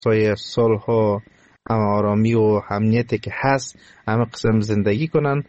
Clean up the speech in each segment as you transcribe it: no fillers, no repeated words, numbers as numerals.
سای صلح و آرامی و امنیتی که هست همه قسم زندگی کنن.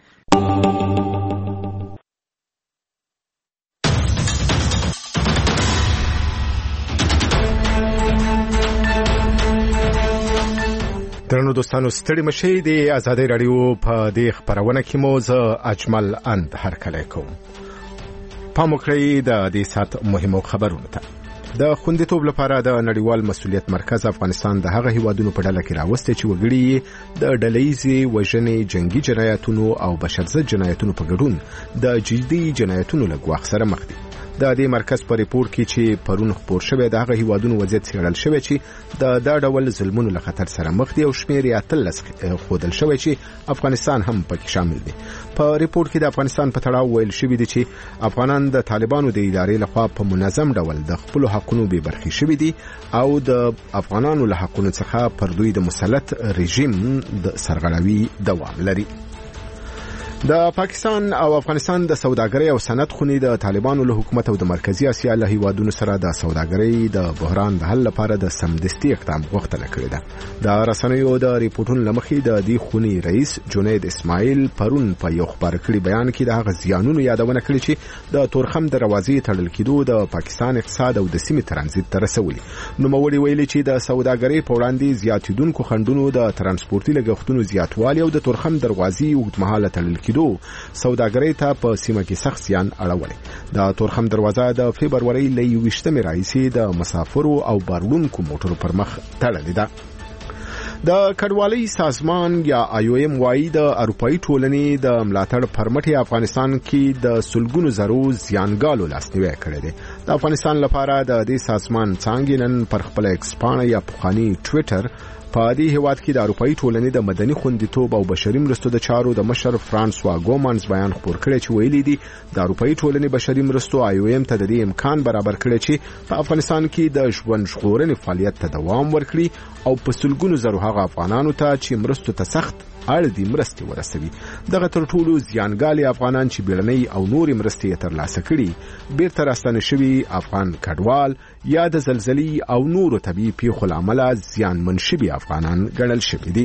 درنو دوستانو ستړي مشئ د آزادۍ رادیو په دې خپرونه کې مو زه اجمل اند هرکلی کوم. پام وکړئ د دې ساعت مهمو خبرونو ته. د خوندیتوب لپاره د نړیوال مسؤلیت مرکز افغانستان د هغه هیوادونو په ډله کې راوستی چې وګړي د ډلهیزې وژنې، جنگي جنایتونو او بشرضد جنایتونو په ګډون د جدي جنایتونو له ګواښ سره مخ دي. د دې مرکز په ریپورت کې چې پرون خپور شوی د هغه هیوادونو وضعیت څېړل شوی چې د ډول ظلمونو له خطر سره مخ دي او شمېر یې 13 ښودل شوی چې افغانستان هم پکې شامل دی. په ریپورت کې د افغانستان په تړاو ویل شوی دی چې افغانان د طالبانو د ادارې لخوا په منظم ډول د خپل حقونو بې برخې شوي دي او د افغانانو له حقونو څخه پر دوی د مسلط رژیم د سرغړاوي دوام لري. د پاکستان او افغانستان د سوداګرۍ او صنعت خونې د طالبانو له حکومت او د مرکزی اسیا له هیوادونو سره د سوداګرۍ د بحران د حل لپاره د سمدستي اقدام غوښتنه کړې ده. د رسنیو د ریپورتونو لمخې د دې خونې رئیس جنید اسماعیل پرون په یو خبر کړي بیان کې د هغه زیانونو یادونه کړې چې د تورخم دروازې تړل کېدو د پاکستان اقتصاد او د سیمې ترانزیت ته رسولي. نوموړي ویلي چې د سوداګرۍ په وړاندې زیاتېدونکو خنډونو د ترانسپورتي لګښتونو زیاتوالی او د تورخم دروازې اوږدمهاله تړل سوداګرۍ ته په سیمه کې سخت زیان اړولی. د تورخم دروازه د فبرورۍ له 21 راهیسې د مسافرو او بارونکو موټرو پر مخ تړلې ده. د کډوالۍ سازمان یا IOM وايي د اروپאי ټولنې د ملاتړ پرمټ افغانستان کې د سلګونو زرو زیانګالو لاسنیوي کړی دی. د افغانستان لپاره د دې سازمان څانګې نن پر خپل ایکس پاڼه یا پخواني ټویټر په دې هیواد کې د اروپאי ټولنې د مدني خوندیتوب او بشري مرستو د چارو د مشر فرانسوا ګومانز بیان خپور کړی چې ویلي دي د اروپאי ټولنې بشري مرستو IOM ته د دې امکان برابر کړی چې په افغانستان کې د ژوند ژغورنې فعالیت ته دوام ورکړي او په سلګونو زرو هغه افغانانو ته چې مرستو ته سخت اړ دي مرستې ورسوي. دغه تر ټولو زیانګالي افغانان چې بیړنۍ او نورې مرستې ترلاسه کړي بیرته راستنه شوي افغان کډوال یا د زلزلې او نورو طبیعي پیښو له امله زیانمن شوي افغانان ګڼل شوي دي.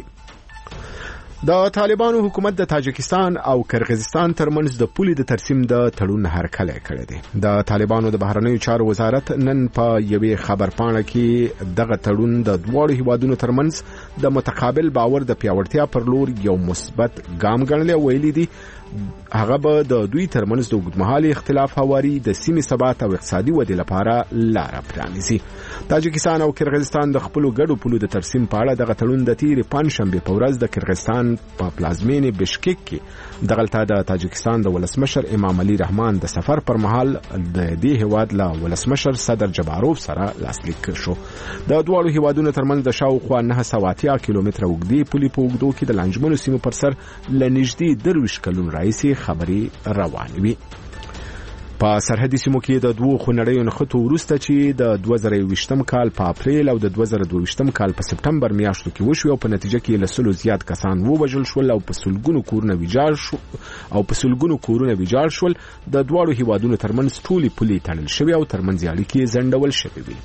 د طالبانو حکومت د تاجکستان او کرغیزستان ترمنځ د پولې د ترسیم د تړون هرکلی کړی دی. د طالبانو د بهرنیو چارو وزارت نن په یوې خبرپاڼه کې دغه تړون د دواړو هیوادونو ترمنځ د متقابل باور د پیاوړتیا پر لور یو مثبت ګام ګڼلی او ویلي دي هغه به د دوی ترمنځ د اوږدمهالي اختلاف هواري د سیمې ثبات او اقتصادي ودې لپاره لاره پرانیزي. تاجکستان او کرغیزستان د خپلو ګډو پولو د ترسیم په اړه دغه تړون د تېرې پنجشنبې په ورځ د کرغیزستان په پلازمینې بشکک کې دغلته د تاجکستان د ولسمشر امام علي رحمان د سفر پر مهال د دې هیواد له ولسمشر صدر جباروف سره لاسلیک شو. د دواړو هیوادونو ترمنځ د شاوخوا 980 کیلومتره اوږدې پولې په اوږدو کې د لانجمنو سیمو پر سر له نږدې 23 کلونو راهیسې خبرې روانې وي. په سرحدي سیمو کې د دوو خونړیو نښتو وروسته چې د 2020 کال په اپریل او د 2022 کال په سپټمبر میاشتو کې وشوي او په نتیجه کې له 100 زیات کسان ووژل شول او په سلګونو کورونه ویجاړ شول د دواړو هیوادونو ترمنځ ټولې پولې تړل شوې او ترمنځ اړیکې ځنډول شوې وي.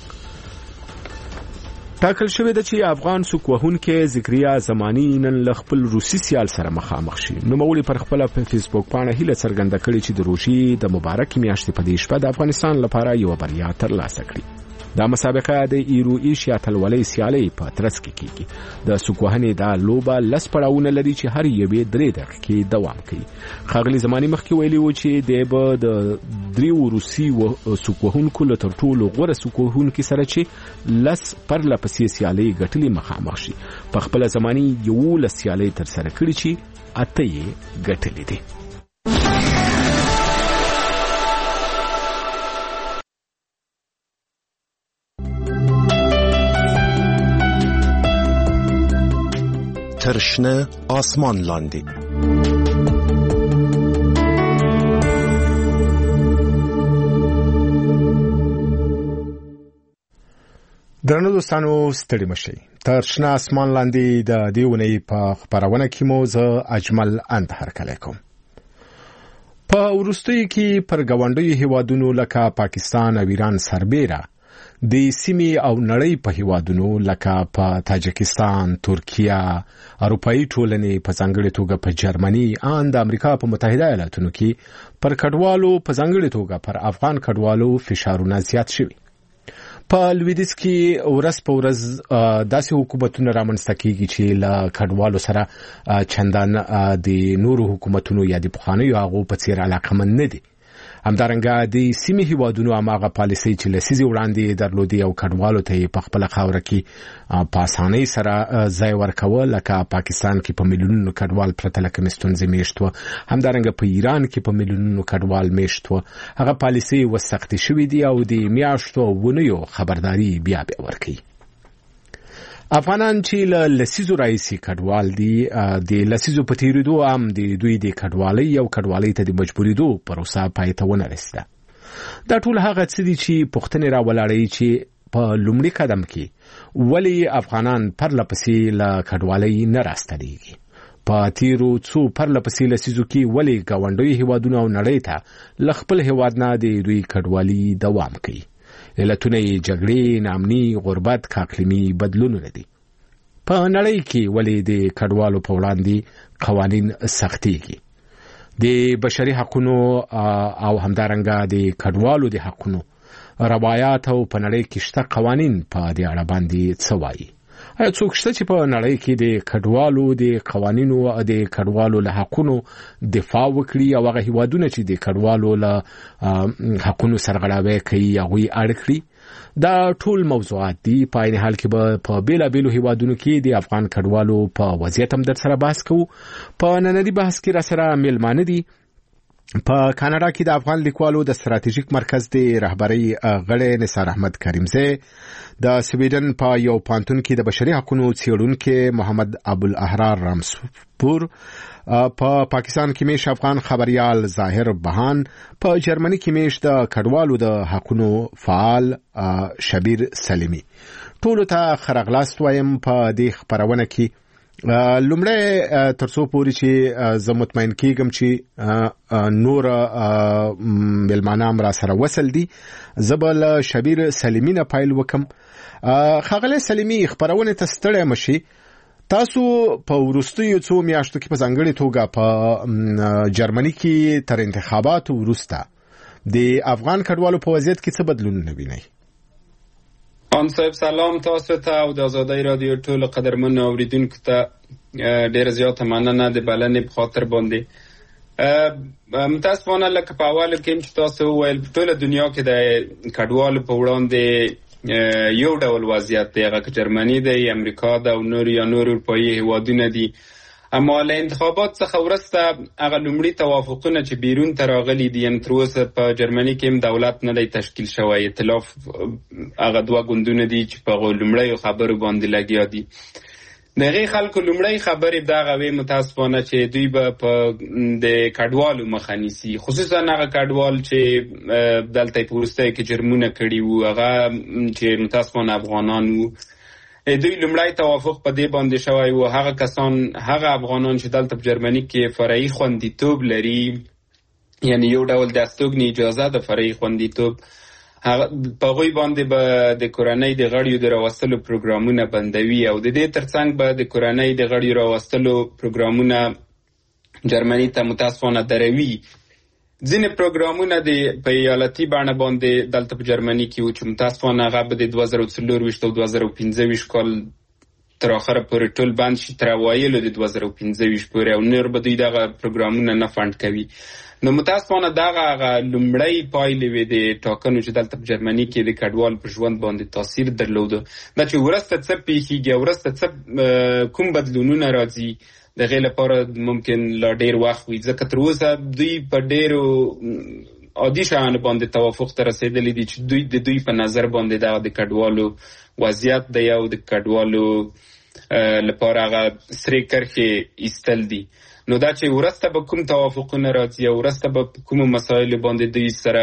ټاکل شوی د چې افغان سوکوهونکې ذکریا زمانی نن له خپل روسي سیال سره مخامخ شي. نوموړي پر خپل فیسبوک پاڼه هیله څرګنده کړې چې د روسي د مبارکې میاشتې په دې شپه د افغانستان لپاره یو بریا ترلاسه کړي. دا مسابقه د ایرو ایشیا تلولۍ سیالۍ په ترڅ کې کیږي. د سوکوهنې دا لوبه لس پړاوونه لري چې هر یوې 3 دقیقې دوام کوي. ښاغلي زمانی مخکې ویلي و چې د 3 روسي سوکوهونکو له تر ټولو غوره سوکوهونکو سره چې لس پرله پسې سیالۍ ګټلې مخامخ شي. په خپل زمانی 11 سیالۍ تر سره کړي چې 8 یې ګټلې دي. ترشنه آسمان لاندې. درنو دوستانو ستړي مشئ. ترشنه آسمان لاندې د دې ونې په خبرونه کې مو زه اجمل اند هرکلی کوم. په وروستیو کې پر ګاونډیو هیوادونو لکه پاکستان او ایران سربیره د سیمې او نړۍ په هیوادونو لکه په تاجکستان، ترکیه، اروپאי ټولنې په ځانګړي توګه په جرمني ان د امریکا په متحده ایالاتونو کې پر کډوالو په ځانګړي توګه پر افغان کډوالو فشارونه زیات شوي. په لویدیځ کې ورځ په ورځ داسې حکومتونه رامنځته کیږي چې له کډوالو سره چندان د نورو حکومتونو یا د پخوانیو هغو په څیر علاقمند نه دي. همدارنګه د سیمې هیوادونو هماغه پالیسۍ چې لسیزې وړاندې درلودې او کډوالو ته په خپله خاوره کې په اسانۍ سره ځای ورکوه، لکه پاکستان کې په میلیونونو کډوال پرته له کومې ستونزې میشت وه، همدارنګه په ایران کې په میلیونونو کډوال میشت وه. هغه پالیسۍ وسختې شوې دي او د میاشتو او اونیو خبرداري بیا ورکوي. افغانان چې له لسیزو راهیسې کډوال دي، د لسیزو په تېرېدو هم د دوی د کډوالۍ او کډوالۍ ته د مجبورېدو پروسه پای ته ونه رسېده. دا ټول هغه څه دي چې پوښتنې راولاړوي چې په لومړي قدم کې ولې افغانان پرله پسې له کډوالۍ نه راستنېږي. په تېرو څو پرله پسې لسیزو کې ولې ګاونډیو هیوادونو او نړۍ ته له خپل هیواد نه د دوی کډوالي دوام کوي. علتونه یې جګړې، ناامني، غربت، اقلیمي بدلونونه دي. په نړۍ کې ولې د کډوالو په وړاندې قوانین سختېږي. د بشري حقونو او همدارنګه د کډوالو د حقونو روایات او په نړۍ کې شته قوانین په دې اړه باندې څه وایي؟ آیا څوک شته چې په نړۍ کې د کډوالو د قوانینو او د کډوالو له حقونو دفاع وکړي او هغه هیوادونه چې د کډوالو له حقونو سرغړاوی کوي هغوی اړ کړي؟ دا ټول موضوعات دي. په عین حال کې به په بیلابیلو هیوادونو کې د افغان کډوالو په وضعیت هم در سره بحث کوو. په ننني بحث کې را سره میلمانه دي په کاناډا کې د افغان لیکوالو د ستراتیژیک مرکز د رهبرۍ غړی نثار احمد کریمزی، د سویډن په یو پانتون کې د بشري حقوقو څېړونکی محمد ابوالاحرار رامسپور، په پاکستان کې میش افغان خبريال ظاهر بهان، په جرمني کې میش د کډوالو د حقوقو فعال شبیر سلیمی. ټولو ته خرغلاست وایم په دې خبرونه کې. لومړی ترڅو پورې چې زه مطمئن کېږم چې نور مېلمانه را سره وصل دي، زه به له شبیر سلیمي نه پیل وکم. ښاغلی سلیمي، خبرونه ته ستړی مشي. تاسو په وروستیو څو میاشتو کې په ځانګړې توګه په جرمني کې تر انتخاباتو وروسته د افغان کډوالو په وضعیت کې څه بدلونونه وینئ؟ آن صاحب سلام تاسو ته او د آزادۍ رادیو ټول قدرمن اوریدونکو ته ډېر زیاته مننه د بلنې په خاطر باندې. متاسفانه لکه په اول کې چې تاسو وویل په ټوله دنیا کې د کډوالو په وړاندې یو ډول وضعیت دی، هغه که جرمني دی، امریکا ده او نور یا نور اروپایي هیوادونه دي. اما له انتخابات څخه وروسته هغه لومړي توافقونه چې بیرون ته راغلي دي، یعنې تر اوسه په جرمني کې هم دولت نه دی تشکیل شوی، ائتلاف هغه دوه ګوندونه دي چې په هغو لومړیو خبرو باندې لګیا دي. د هغې خلکو لومړی خبرې دغه وې متاسفانه چې دوی به په د کډوالو مخه نیسي، خصوصا هغه کډوال چې دلته په وروستیو کې جرمونه کړي وو، هغه چې متاسفانه افغانان وو. دوی لومړی توافق په دې باندې شوی و هغه کسان، هغه افغانان چې دلته په جرمني کې فرعي خوندیتوب لري، یعنی یو ډول د استوګنې اجازه د فرعي خوندیتوب، په هغوی باندې به د کورنۍ د غړیو د راوستلو پروګرامونه بندوي او د دې ترڅنګ به د کورنۍ د غړیو راوستلو پروګرامونه جرمني ته متاسفانه دروي. ځینې پروګرامونه د په ایالتي بڼه باندې دلته په جرمني کې وو چې متاسفانه هغه به د 2024 او 2025 کال تر اخره پورې ټول بند شي، تر اوایلو د 2025 پورې، او نور به دوی دغه پروګرامونه نه فنډ کوي. نو متاسفانه دغه لومړی پایلې وې د ټاکنو چې دلته په جرمني کې د کډوال په ژوند باندې تاثیر درلوده. دا چې وروسته څه پیښیږي، وروسته څه کوم بدلونونه راځي، د هغې لپاره ممکن لا ډېر وخت وي، ځکه تر اوسه دوی په ډېرو عادي شیانو باندې توافق ته رسېدلي دي چې د دوی په نظر باندې دغه د کډوالو وضعیت دی او د کډوالو لپاره هغه سرې کرښې ایستل دي. نو دا چې وروسته به کوم توافقونه راځي او وروسته به په کومو مسایلو باندې دوی سره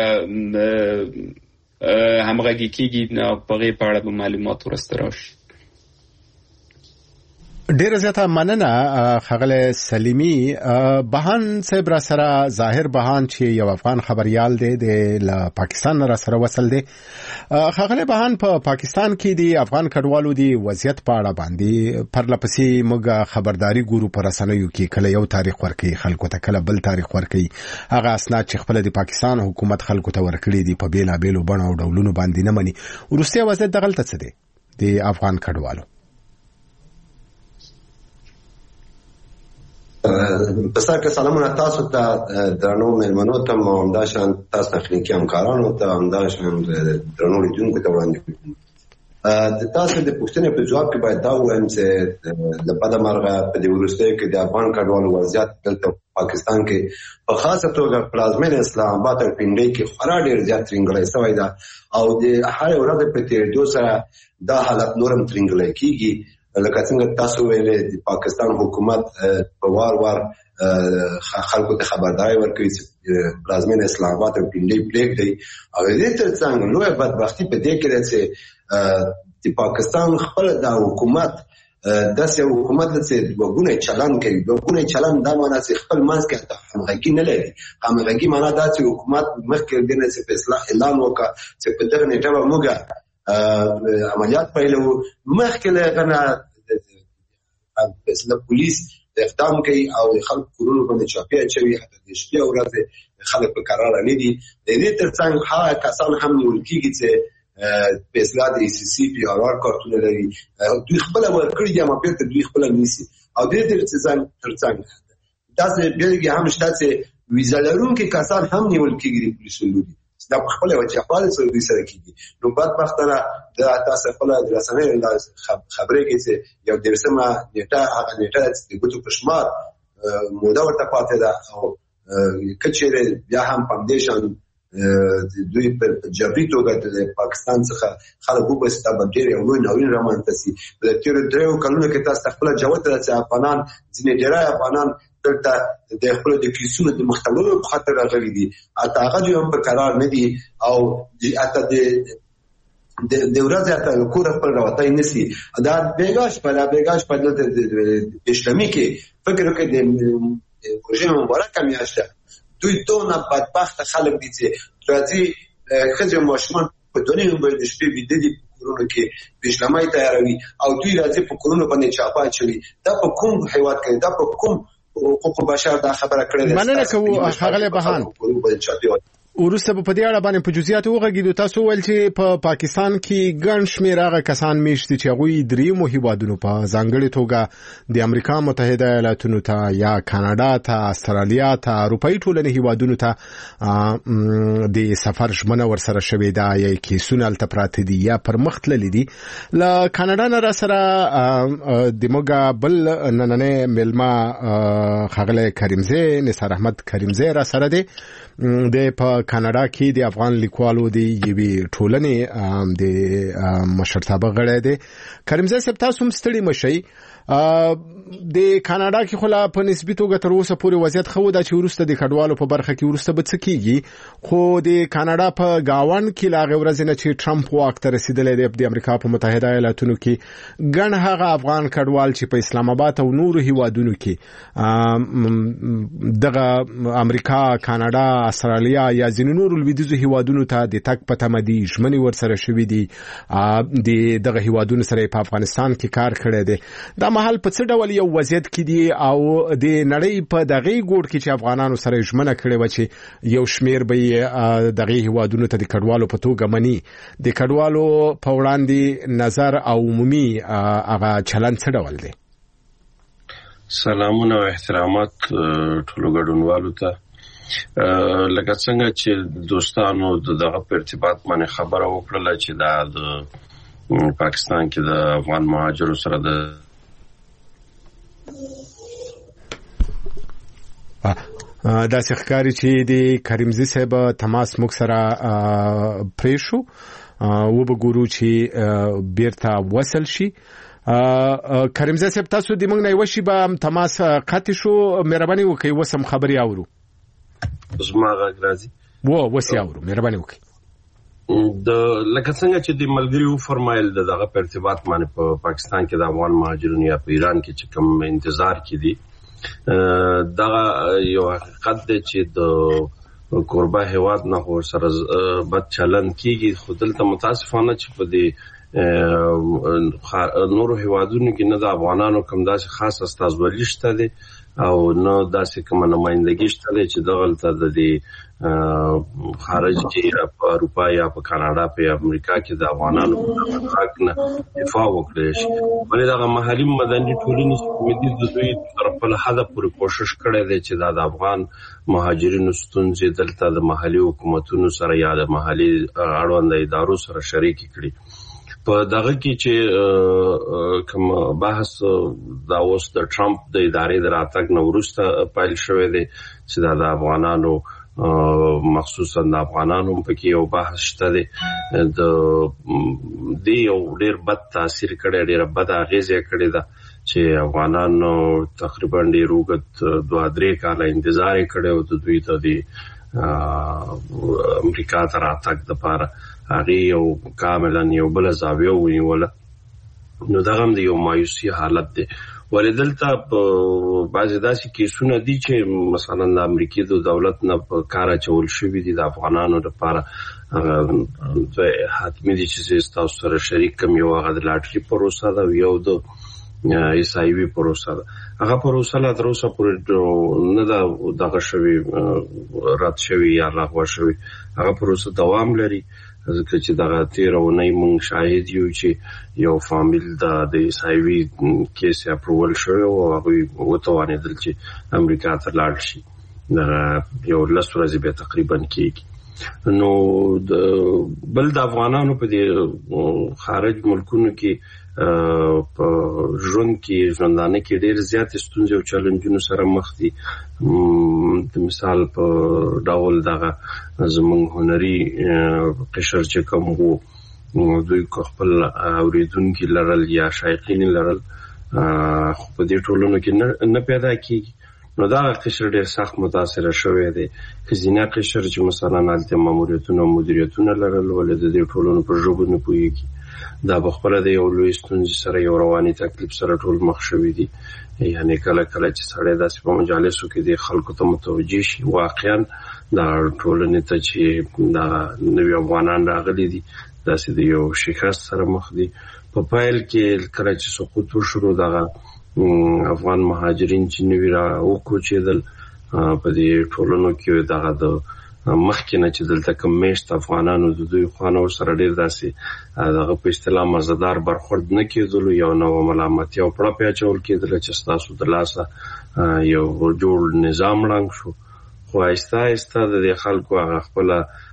همغږي کېږي، په هغې په اړه به معلومات وروسته راشي. ډیره زیاته مننه خغله سلیمی. بهان صاحب را سره ظاهر بهان چې یو افغان خبريال دی د پاکستان را سره وصل دی. خغله بهان په پاکستان کې دی افغان کډوالو دی وضعیت په اړه باندې پرلپسې موږ خبرداري ګورو پر رسنیو کې کله یو تاریخ ورکړي خلکو ته کله بل تاریخ ورکړي هغه اسناد چې خپل د پاکستان حکومت خلکو ته ورکړي دي په بیلا بیلو بڼو او ډولونو باندې نه مني. ورسته وضعیت دغلته څه دی د افغان کډوالو؟ بسر که سلامونه تاسو ته درنو مېلمنو ته همداشان تاسو تخنیکي همکارانو ته همداشان درنو لیدونکو ته وړاندې کوم. د تاسو د پوښتنې په جواب کې باید دا ووایم چې د بده مرغه په دې وروستیو کې د افغان کډوالو وضعیت دلته پاکستان کې په خاصه توګه پلازمینه اسلام آباد او پنډۍ کې خورا ډېر زیات ترنګلی شوی ده او د هرې ورځې په تېرېدو سره دا حالت نور هم ترنګلی کېږي. لکه څنګه تاسو ویلې د پاکستان حکومت په وار خلکو ته خبرداري ورکوي چې پلازمینه اسلام آباد او پنډۍ پرېږدئ او دې ترڅنګ لویه بدبختي په دې کې ده چې د پاکستان خپل د حکومت داسې حکومت چې دوګونی چلند کوي. دوګونی چلند دا معنی چې خپل منځ کې همغږي نه لري. همغږي معنی دا چې حکومت مخکې دې نه چې په اصلاح اعلان وکړه چې په دغه نیټه به موږ عملیات پیلو مخکې له هغه نه د پولیس اقدام کوي او د خلکو کورونو باندې چاپی اچوي. حتی د شپې او ورځې خلک په قرار نه دي. د دې ترڅنګ هغه کسان هم نیول کېږي چې په اصلاح د ای سی سی پی آر آر کارتونه لري دوی خپل ورکړي دي اما بیرته دوی خپل نیسي. او د دې ترڅنګ داسې بیلګې هم شته چې ویزا لرونکي کسان هم نیول کېږي د پولیسو لوري دا په خپل وجه خپل سره دوی سره کېږي. نو بدبختانه د تاسو خپل د رسنیو خبرې کې چې یو درسمه نیټه هغه نیټه د ګوتو په شمار موده ورته پاتې ده او کچېره بیا هم فاونډیشن دوی په جبري توګه د پاکستان څخه خلک وبسته باندې یو نوې ناورین رامنځته شي. په تیر دریو کلونو کې تاسو خپل جواب راځي افغانان ځینې ډیری افغانان دلته د خپل د کیسونو د مختلفو په خاطر راغلي دي. اته هغه هم په قرار نه دي او اته د ورځې اته کور خپل راوتای نسی. دا بیګاش په د اسلامي کې فکر وکړي د رژیم مبارک میاشته دوی دونه بدبخت خلک دي چې راځي خځه ماشومان په دنیا باندې د شپې بيد دي کورونو کې بشلمای تیاروي او دوی راځي په کورونو باندې چاپا چوي. دا په کوم حیوانات کې دا په کوم حقوق بشر دا خبره کړې ده. مننه کوم هغه بهان ورسته په دې اړه باندې په جزئیات وغږیدو. تاسو ول چې په پاکستان کې ګڼ شمېر هغه کسان میشتي چې هغوی دریمو هیوادونو په ځانګړي توګه د امریکا متحده ایالاتونو ته یا کاناډا ته استرالیا ته اروپאי ټولنې هیوادونو ته د سفر ژمنه ورسره شوې ده یا کیسونه الته پراته دي یا پر مخ تللي دي. له کاناډا نه را سره د موږ بل نننې ملما خغله کریمزی نثار احمد کریمزی را سره دی. د په کاناډا کې د افغان لیکوالو د یوې ټولنې د مشرتابه غړی دی. کریمزی صاحب تاسو هم ستړي مشئ. د کاناډا کې خو لا په نسبي توګه تر اوسه پورې وضعیت خو دا چې ورسته د کډوالو په برخه کې ورسته به څه کېږي خو د کاناډا په گاوند کې لا غوړځ نه چې ټرمپ واک ته رسیدلې دی د امریکا په متحده ایالاتونو کې ګڼ هغه افغان کډوال چې په اسلام آباد او نورو هیوادونو کې دغه امریکا کاناډا استرالیا یا ځینې نورو لویدیځو هیوادونو ته د تک په تمدي ژمنې ورسره شوې دي. د دغه هیوادونو سره په افغانستان کې کار کړی دی. دا مهال په څه ډول یو وضعیت کې دي او د نړۍ په دغه ګوټ کې چې افغانانو سره ژمنه کړې و چې یو شمیر به دغه هیوادونو ته د کډوالو په توګه مني د کډوالو په وړاندې نظر او عمومي هغه چلند څه ډول دی؟ سلامونه او احترامات ټولو ګډونوالو ته. لکه څنګه چې دوستانو دغه په ارتباط باندې خبره وکړه چې دا د پاکستان کې د افغان مهاجرو سره د دا ښکاری چې د کریمزی صاحب تماس موږ سره پریشو و به ګورو چې بیرته وصل شي. کریمزی صاحب تاسو د موږ نه وشي به تماس قطع شو. مهرباني وکړئ وسم خبري اورو. زما غږ راځي؟ وسی اورو. مهرباني وکړئ. لکه څنګه چې د ملګریو فرمایل دغه په ارتباط باندې په پاکستان کې د افغان مهاجرینو یا په ایران کې چې کوم انتظار کې دي دا یو حقیقت دی چې د کوربه هیواد نه هو سره بد چلن کیږي خو دلته متاسفانه چې په دې نورو هیوادونو کې نه د افغانانو کوم داسې خاص استازولي شته دي او نه داسې کوم نمائندګي شته دي چې دغلته د خارج کې په اروپا یا په کاناډا په امریکا کې د افغانانو حق نه دفاع وکړي شي ولې دا محلي مدني ټولنې چې د دوی تر په حد پورې کوشش کړي دي چې د افغان مهاجرینو ستونزې دلته د محلي حکومتونو سره یا د محلي اړوند ادارو سره شریک کړي په دغه کې چې کوم بحث دا اوس د ټرمپ د ادارې د راتګ نه وروسته پیل شوی دی چې د افغانانو مخصوصا د افغانانو په کې یو بحث شته دی د دې یو ډېر بد تاثیر کړی ډېر بد اغیزه کړی دا چې افغانانو تقریبا ډېر وګت 2-3 کاله انتظار کړی او د دوی ته د امریکا ته راتګ لپاره هغه یو کاملا یو بل زاویه ونیوله نو دا هم د یو مایوسي حالت دی ولدلته په بعضی داسې کیسونه دي چې مثلا د امریکای د دولت نه په کار چول شوی دي د افغانانو لپاره حتمی دي چې تاسو سره شریک کوم یو هغه د لاټري پروسه دا یو د ایسایوي پروسه هغه پروسه لا تر اوسه پورې نه دا دغه شوی رات شوی یا لغوه شوی هغه پروسه دوام لري ځکه چې دغه 13 اونۍ مونږ شاهد یو چې یو فامیل د ایسایوي کیس اپروول شوی او هغه وتوانېدل چې امریکا ته لاړ شي یو 10 ورځې به تقریبا کېږي نو بل د افغانانو په دې خارج ملکونو کې په ژوند کې ژوندانه کې ډېر زیات ستونزې او چیلنجونو سره مخ دي د مثال په ډول دغه زموږ هنري قشر چې کوم وو دوی خپل اوریدونکي لرل یا شایقین لرل خو په دې ټولنو کې نه پیدا کیږي نو دا قشر ډېر سخت متاثر شوی دی خزینه قشر چې مثلا الته ماموریتونه او مدیریتونه لرل ولې د دې ټولنو په ژبه نه پوهیږي دا بخبره د یو لوی ستونزې سره یو رواني تکلیف سره ټول مخ شوی دی یعنی کله کله چې سړی داسې په مجالسو کې د خلکو ته متوجه شي واقعا دا ټولنې ته چې دا نوی افغانان راغلي دي داسې د یو شکست سره مخ دي په پایل کې کله چې سقوط وشو دغه افغان مهاجرین چې نوی را وکوچېدل په دې ټولنو کې دغه د مخکې نه چې دلته کوم میشت افغانانو د دوی خوانو سره ډېر داسې دغه په اصطلاح مزدار برخورد نه کېدلو یو نو ملامتي او پړه پیاچول کېدل چې تاسو د لاسه یو جوړ نظام ړنګ شو خو آهسته آهسته د خلکو هغه خپل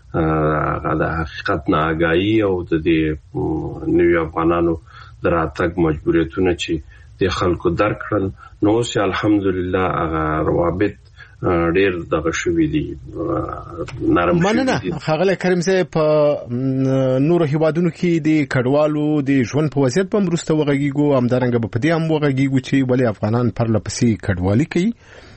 د حقیقت نه آګاهي او د دې نوي افغانانو د راتګ مجبوریتونه چې د خلکو درک کړل نو اوس الحمدلله هغه روابط ډېر دغه شوی دي مننه خغله کریم صاحب په نور هیوادونو کې د کډوالو د ژوند په وضعیت په مرسته وغږیږو همدارنګه په دې هم وغږیږو چې ولې افغانان پر لپسې کډوالي کوي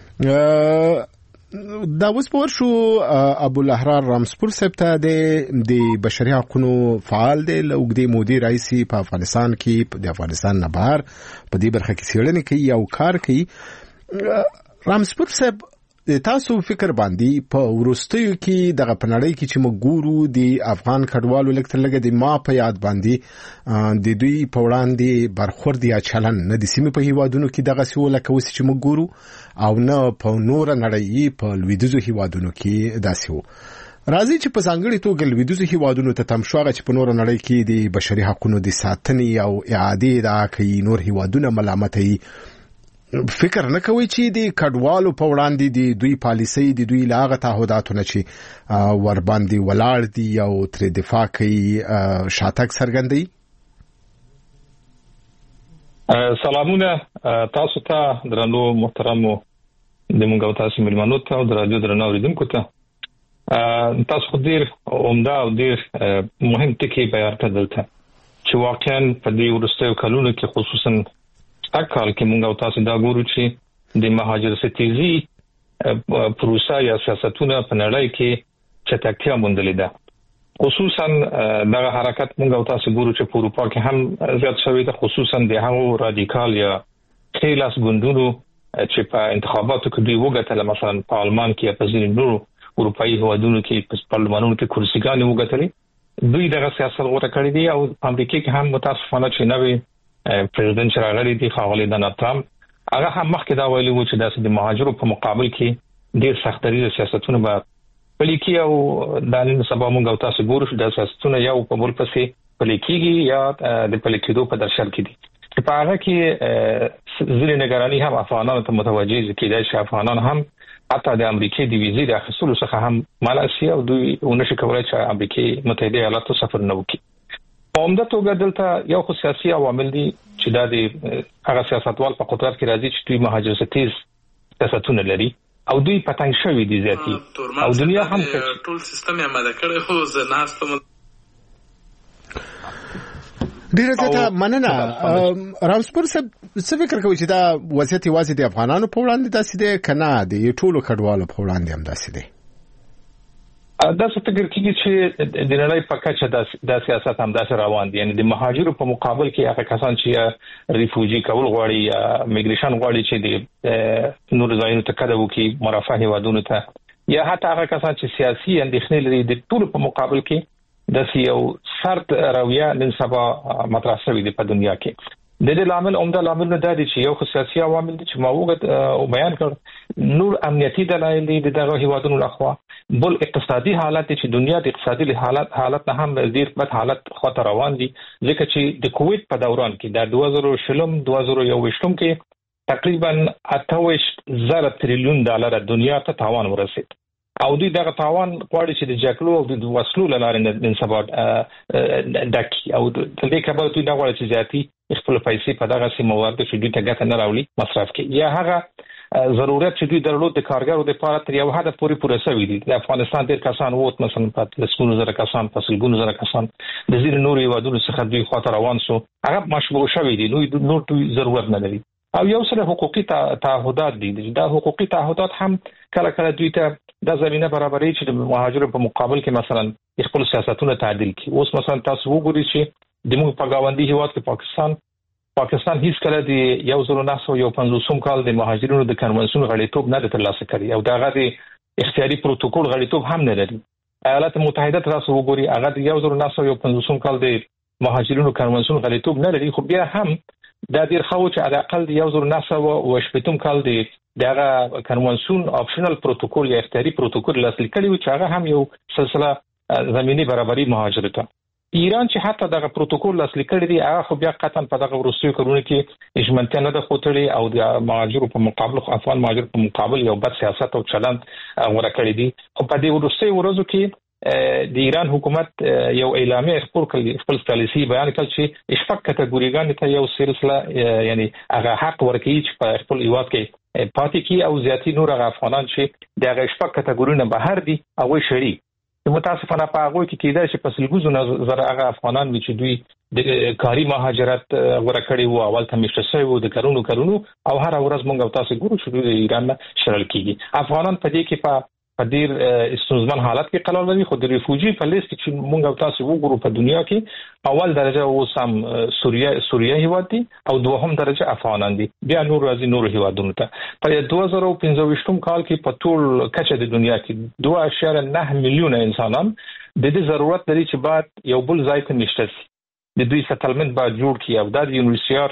دا اوس په ورشو ابو الاحرار رامسپور صاحب ته د بشري حقوقو فعال دی لوګدي مودي رئیسي په افغانستان کې د افغانستان نه بهر په دې برخه کې څېړنې کوي او کار کوي رامسپور صاحب تاسو فکر باندې په ورستیو کې دغه پنړی کې چې موږ ګورو د افغان کډوالو لکه د ما په یاد باندې د دوی په وړاندې برخورد یا چلن نه د سیمې په هیوادونو کې دغه څه لکه اوس چې موږ ګورو او نه په نور نړۍ په لویدیځو هیوادونو کې داسې وو راځي چې په ځانګړي توګه لویدیځو هیوادونو ته تم شوغه چې په نور نړۍ کې د بشري حقوقو د ساتنې او اعاده د کوي نور هیوادونو ملامتي فکر نه کوي چې د کډوالو په وړاندې د دوی پالیسي د دوی لاغه تعهداتونه چې ور باندې ولاړ دي او تر دفاع کوي شاتګ سرګندي سلامونه تاسو ته درنو محترمو د مونږ تاسو ملمنو ته او د رادیو درنو اوریدونکو ته تاسو خو ډیر عمده او ډیر مهم ټکی بیان کړل چې واقعا په دې ورستیو کلونو کې خصوصا اکال کې مونږ تاسو دا ګورو چې د مهاجر ستیزي پروسه یا سیاستونه په نړۍ کې چټکتیا موندلې ده خصوصا دغه حرکت موږ او تاسو ګورو چې په اروپا کې هم زیات شوی دی، خصوصا د هغو رادیکال یا خیلاس ګوندونو چې په انتخاباتو کې دوی وګټل، مثلا په آلمان کې یا په ځینو نورو اروپאי هوادونو کې په پارلمانونو کې کرسیګانې وګټلې، دوی دغه سیاست غوړه کړی دی. او امریکا کې هم متاسفانه چې نوې پریزیدنت چې راغلی دی ښاغلی ډونالډ ټرمپ، هغه هم مخکې دا ویلي و چې داسې د مهاجرو په مقابل کې ډېر سختدریزه سیاستونه به پلي کړي، او دا نن سبا موږ او تاسو ګورو چې دا سیاستونه یو په بل پسې پلي کېږي یا د پلي کېدو په درشل کې دي. په هغه کې ځینې نگراني هم افغانانو ته متوجه کېدای شي، افغانان هم حتی د امریکای د ویزې د اخیستلو څخه هم منع شي او دوی ونشي کولای چې امریکای متحده ایالاتو سفر نه وکړي. په عمده توګه دلته یو خو سیاسي عوامل دي چې دا د هغه سیاستوال په قدرت کې راځي چې دوی مهاجر ستیز سیاستونه لري او دوی پتنګ شوی دي ذاتي او دنیا هم ټول سیستم یې عمل کړی خو زه ناستم. ډیره زیاته مننه. رامسپور صاحب څه فکر کوي چې دا وضعیت یوازې د افغانانو په وړاندې داسې دی کنه د ټولو کډوالو په وړاندې هم داسې دی؟ دا څه فکر کیږي چې د نړۍ په کچه دا سیاست هم داسې روان دي، یعنی د مهاجرو په مقابل کې هغه کسان چې ریفوجي کول غواړي یا میګریشن غواړي چې د نور ځایونو ته کډه وکړي مرافه هیوادونو ته، یا حتی هغه کسان چې سیاسي اندېښنې لري د ټولو په مقابل کې د یو سرد رویه نن سبا مطرح شوې ده په دنیا کې. د دې عامل عمده عامل نه دی چې یو سیاسي عوامل دي چې ما وګت او بیان کړ، نور امنیتي دلایل دي دغه هیوادونو لخوا، بل اقتصادي حالت چې دنیا د اقتصادي حالت نه هم ډیر بد حالت خطر روان دي، ځکه چې د کووید په دوران کې د 2020 کې تقریبا 28,000 تریلیون ډالر دنیا ته تاوان ورسید او دوی دغه تاوان غواړي چې د جګړو او د وسلو لاره نن سبا ډکي او د دې کبل دوی دا غواړي چې ذاتي خپل پیسې په دغه سیموارد چې دوی ته ګټه نه راوړي مصرف کوي، یا هغه ضرورت چې دوی درلود د کارګرو د لپاره تر یو حد پورې پوره شوی دي. د افغانستان ډېر کسان ووت، مثلا په لسګونو زره کسان، په سلګونو زره کسان د ځینو نورو هیوادونو څخه دوی خاطر روان شو، هغه مشبوع شوی دي، نور دوی ضرورت نه لري. او یو سره حقوقي تعهدات دي، دا حقوقي تعهدات هم کله دوی ته د زمينه برابرۍ چې د مهاجرو په مقابل کې مثلا خپل سیاستونه تعدیل کړي. اوس مثلا تاسو وګورئ چې د موږ په گاونډي هیواد کې پاکستان هیڅ کله د 1950 کال د مهاجرینو د کنونسیون غړیتوب نه ترلاسه کړي او دغه د اختیاري پروتوکول غړیتوب هم نه لري. ایالات متحده تاسو وګورئ هغه د 1950 کال د مهاجرینو کنونسیون غړیتوب نه لري، خو بیا هم دا ډیر خو چې على الاقل د 1980 کال دغه کنونسیون آپشنل پروتوکول یا اختیاري پروتوکول لاسلیک کړي چې هغه هم یو سلسله زمینی برابرۍ مهاجرت. ایران چې حتی دغه پروتوکول لاسلیک کړي دی هغه خو بیا قطعا په دغه وروستیو کلونو کې اجمنته نه ده خوتړي او د مهاجرو په مقابل افغان مهاجر په مقابل یو بد سیاست او چلند غوړه کړی دی. خو په دې وروستیو ورځو کې د ایران حکومت یو اعلامیه خپل پالیسي بیان کړ چې شپږ کټګوریګان ته یو سلسله یعنی هغه حق ورکړي چې په خپل ایواد کې پاتې کی او زیاتی نور افغانان چې دغه شپږ کټګورینه بهر دي او شریک متاسفانه په هغه کې کېدای شي په سلګونو زره هغه افغانان چې دوی د کاری مهاجرت ورکړي وو اول ته مشته شوی وو د کارونو او هر ورځ مونږ تاسو ګورو چې د ایران شړل کیږي. افغانان په دې کې په ډیر استونزمن حالت کې قرار لري، خو د ریفوجي په لیست کې مونږ تاسو وګورو په دنیا کې اول درجه اوسم سوریه هیواد دي او دوهم درجه افغانان دي، بیا نور راځي نور هیوادونو ته. په 2015 کال کې په ټول کچه د دنیا کې 2.9 میلیونه انسانان د دې ضرورت لري چې بعد یو بل ځای ته نشته شي، د دوی سټلمنت با جوړ کړي او د یونیورسيټ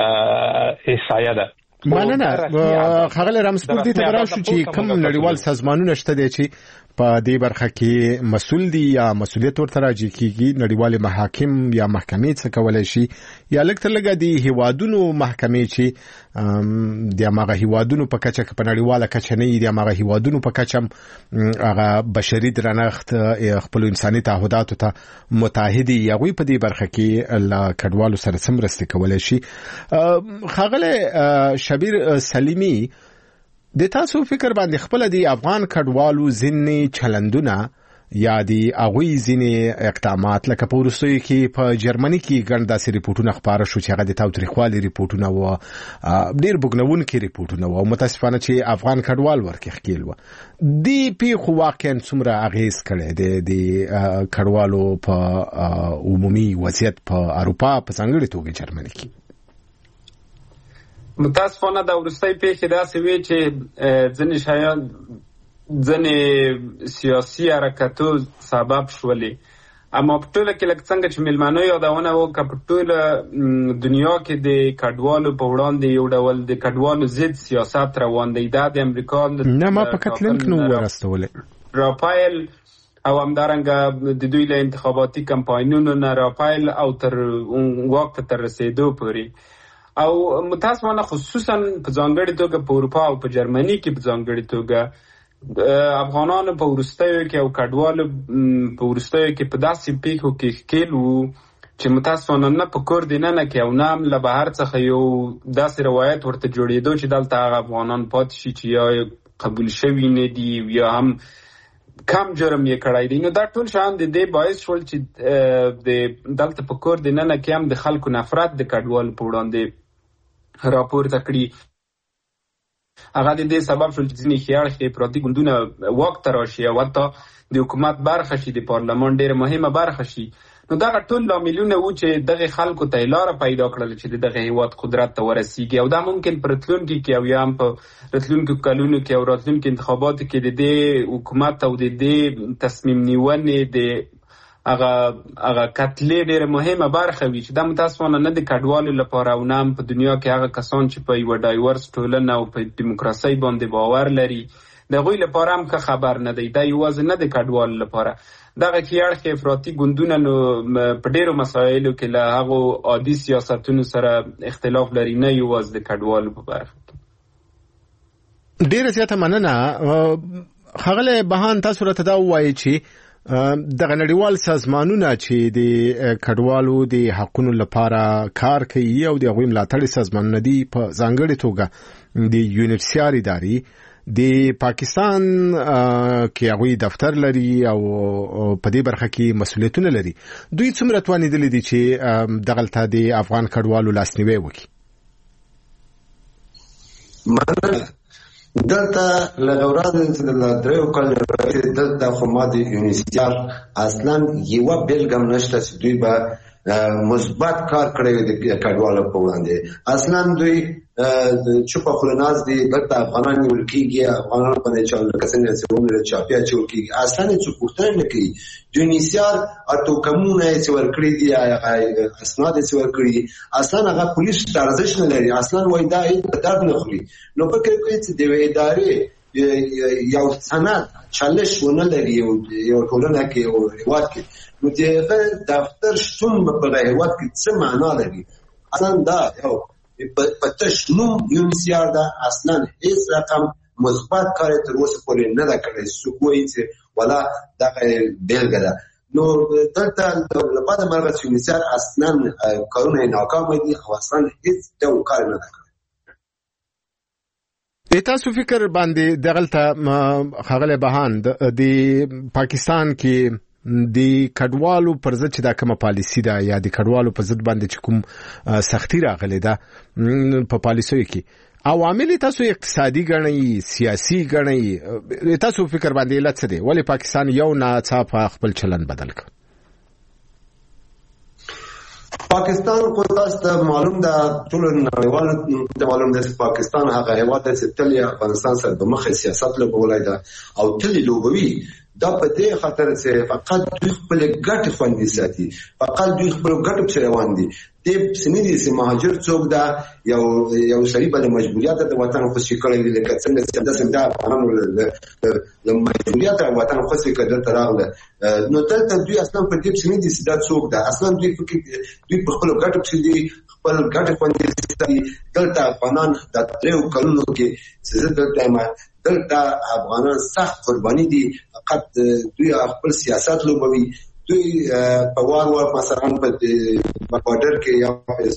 احصایه ده. مننه. خغل رامسپور دې ته راوښو چې کوم نړیوال سازمانونه شته دي چې په دې برخه کې مسؤل دي یا مسؤلیت ورته راځي کیږي، نړیوال محاکم یا محکمې څه کولای شي یا لکه لګا دي هیوادونو محکمې چې د هغه هیوادونو په کچه په نړیواله کچه نه دي، هغه هیوادونو په کچه هغه بشري درنښت خپل انساني تعهداتو ته متحدي یوي په دې برخه کې لا کډوالو سره سمرسته کولای شي. خغل شبیر سلیمی د تاسو فکر باندې خپل دی افغان کډوالو ځینې چلندونه یا دی اغوی ځینې اقدامات لکه په وروستیو کې په جرمني کې ګڼ داسې ریپورټونه خپاره شو چې هغه د تاوتریخوالي ریپورټونه وو، ډېر بوږنوونکي ریپورټونه وو، متاسفانه چې افغان کډوال ورکې ښکېل وو. دې پیښو واقعا څومره اغېز کړی دی د کډوالو په عمومي وضعیت په اروپا په ځانګړې توګه جرمني کې؟ متاسفانه د وروستۍ پیښې داسې وې چې ځینې شیان ځینې سیاسي حرکتو سبب شولې، اما په ټوله کې لکه څنګه چې میلمنو یادونه وکړه، په ټوله دنیا کې د کډوالو په وړاندې یو ډول د کډوالو ضد سیاست روان دی. دا د امریکا نه ما په کتلنک نو ورستولې راپایل او همدارنګه د دوی له انتخاباتي کمپاینونو نه راپایل او تر واک ته رسیدو پورې، او متاسفانه خصوصا په ځانګړې توګه په اروپا او په جرمني کې په ځانګړې توګه افغانانو په وروستیو کې او کډوالو په وروستیو کې په داسې پیښو کې ښکېل وو چې متاسفانه نه په کور دننه کې او نه هم له بهر څخه یو داسې روایت ورته جوړېدو چې دلته هغه افغانان پاتې شي چې یا قبول شوي نه دي یا هم کم جرم یې کړی دی. نو دا ټول شیان د دې باعث شول چې د دلته په کور دننه کې هم د خلکو نفرت د کډوالو په وړاندې راپورته کړي. هغه د دې سبب شول چې ځینې ښي افراطي ګوندونه واک ته راشي او حتی د حکومت برخه شي، د پارلمان ډېره مهمه برخه شي. نو دغه ټول لاملونه وو چې دغه خلکو ته لاره پیدا کړل چې دغه هیواد قدرت ته ورسیږي، او دا ممکن په راتلونکي کې او یا هم په راتلونکو کلونو کې او راتلونکو انتخاباتو کې د دې حکومت او د دې تصمیم نیونې د هغه کتلې ډېره مهمه برخه وي چې دا متاسفانه نه د کډوالو لپاره او نه هم په دنیا کې هغه کسان چې په یوه ډایورس ټولنه او په دیموکراسۍ باندې باور لري د هغوی لپاره هم ښه خبر نه دی. دا یوازې نه د کډوالو لپاره، دغه کې اړخې افراطي ګوندونه نو په ډېرو مسایلو کې له هغو عادي سیاستونو سره اختلاف لري، نه یوازې د کډوالو په برخه کې. ډېره زیاته مننه ښاغلی بهان. تاسو راته دا ووایئ چې دغه نړیوال سازمانونه چې د کډوالو د حقونو لپاره کار کوي او د هغوی ملاتړي سازمانونه دي، په ځانګړې توګه د یونیفسیار ادارې د پاکستان کې هغوی دفتر لري او په دې برخه کې مسؤلیتونه لري، دوی څومره توانېدلی دي چې دغلته د افغان کډوالو لاسنیوی وکړي؟ دلته لږ ورځې د دریو کالو راهیسې دلته خو ما د یونیسیار اصلا یوه بېلګه هم نشته چې دوی به مثبت کار کړی وي د کډوالو په وړاندې. اصلا دوی چوپه خوله ناست دي، دلته افغانان نیول کېږي، افغانان باندې لکه څنګه چې ومنله چاپیا اچول کېږي، اصلا یې څوک پوښتنه نه کوي. یونیسیار اتوکمونه یې چې ورکړي دي، اسناد یې چې ورکړي دي، اصلا هغه پولیس ته ارزښت نه لري، اصلا وایي دا هېڅ درد نه خوري. نو فکر کوي چې د یوې ادارې یو سند چالش ونه لري یو ټولنه کې یو هېواد کې، نو د هغه دفتر شتون په دغه هېواد کې څه معنا لري؟ اصلا دا یو په تش نوم یونیسیار ده، اصلا هېڅ رقم مثبت کار تر اوسه پورې نه ده کړی. څوک وایي چې ولا دغه بېلګه ده. نو دلته له بعده مرغه چې یونیسیار اصلا کارونه یې ناکامه دي او اصلا هېڅ ډول کار نه ده کړی. تاسو فکر باندې دغلته ښاغلی بهان د پاکستان کې د کډوالو پر ضد چې دا کومه پالیسي ده یا د کډوالو په ضد باندې چې کوم سختي راغلې ده په پالیسیو کې، عوامل تاسو اقتصادي ګڼئ، سیاسي ګڼئ؟ تاسو فکر باندې علت څه دی؟ ولې پاکستان یو ناڅاپه خپل چلن بدل کړ؟ پاکستان خو تاسو ته معلوم ده، ټول نړیوالو ته معلوم ده چې پاکستان هغه هېواد دی چې تل یې افغانستان سره د مخې سیاست لوبولی ده او تل یې لوبوي. دا په دې خاطر چې فقط دوی خپلې ګټې خوندي ساتي، فقط دوی خپلو ګټو پسې روان دي. دې پسې نه دي چې مهاجر څوک ده، یو سړي به د مجبوریته د وطن خوشي کړی وي، لکه څنګه چې داسې دا افغانانو له مجبوریته وطن خوشي کړی دلته راغله. نو دلته دوی اصلا په دې پسې نه دي چې دا څوک ده، اصلا دوی په خپلو ګټو پسې دي، خپل ګټې خوندي ساتي. دلته افغانان د 3 کلونو کې چې زه دلته یم، دلته افغانان سخت قرباني دي، فقط دوی خپل سیاست لوبوي. دوی په وار مثلا په بارډر کې یا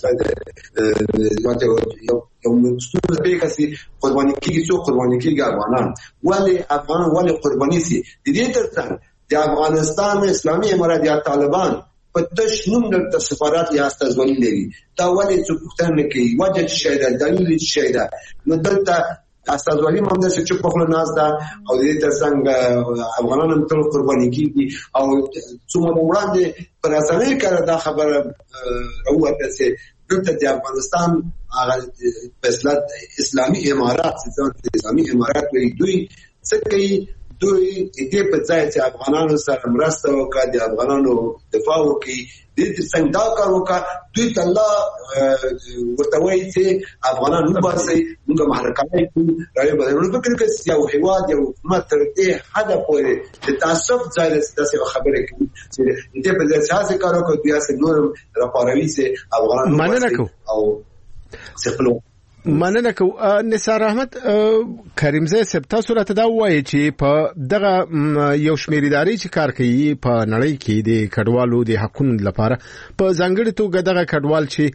یو ستونزه پیښه سي، قرباني کېږي، څوک قرباني کېږي؟ افغانان. ولې افغانان ولې قرباني سي؟ د دې ترڅنګ د افغانستان اسلامي امارات یا طالبان په تش نوم د سفارت یا استازولي لري. دا ولې څوک پوښتنه نه کوي وجه څه شی ده، دلیل څه شی ده؟ نو دلته استازولي هم داسې چوپ په خوله ناست ده او د دې ترڅنګ افغانان هم تل قرباني کېږي. او څومره وړاندې په رسنیو کې دا خبره راووته چې دلته د افغانستان هغه په اصطلاح اسلامي امارات اسلامي امارات وایي دوی څه کوي؟ دوی دې په ځای چې افغانانو سره مرسته وکړي، د افغانانو دفاع وکړي، دې څنګه دا کار وکړي، دوی ته الله ورته وایي چې افغانان وباسي، موږ محرکات کوو، راځي بدلون فکر کوي یو هیواد یو حکومت تر دې حده پورې د تعصب ځای داسې خبرې کوي چې دې په ځای چې کار وکړي بیا چې نورم راپاروي چې افغانان وباسي او خپل مننه کو. نثار احمد کریمزی صاحب تاسو راته دا وایي چې په دغه یو شمېر ادارې چې کار کوي په نړۍ کې د کډوالو د حقوقو لپاره په ځانګړي توګه دغه کډوال چې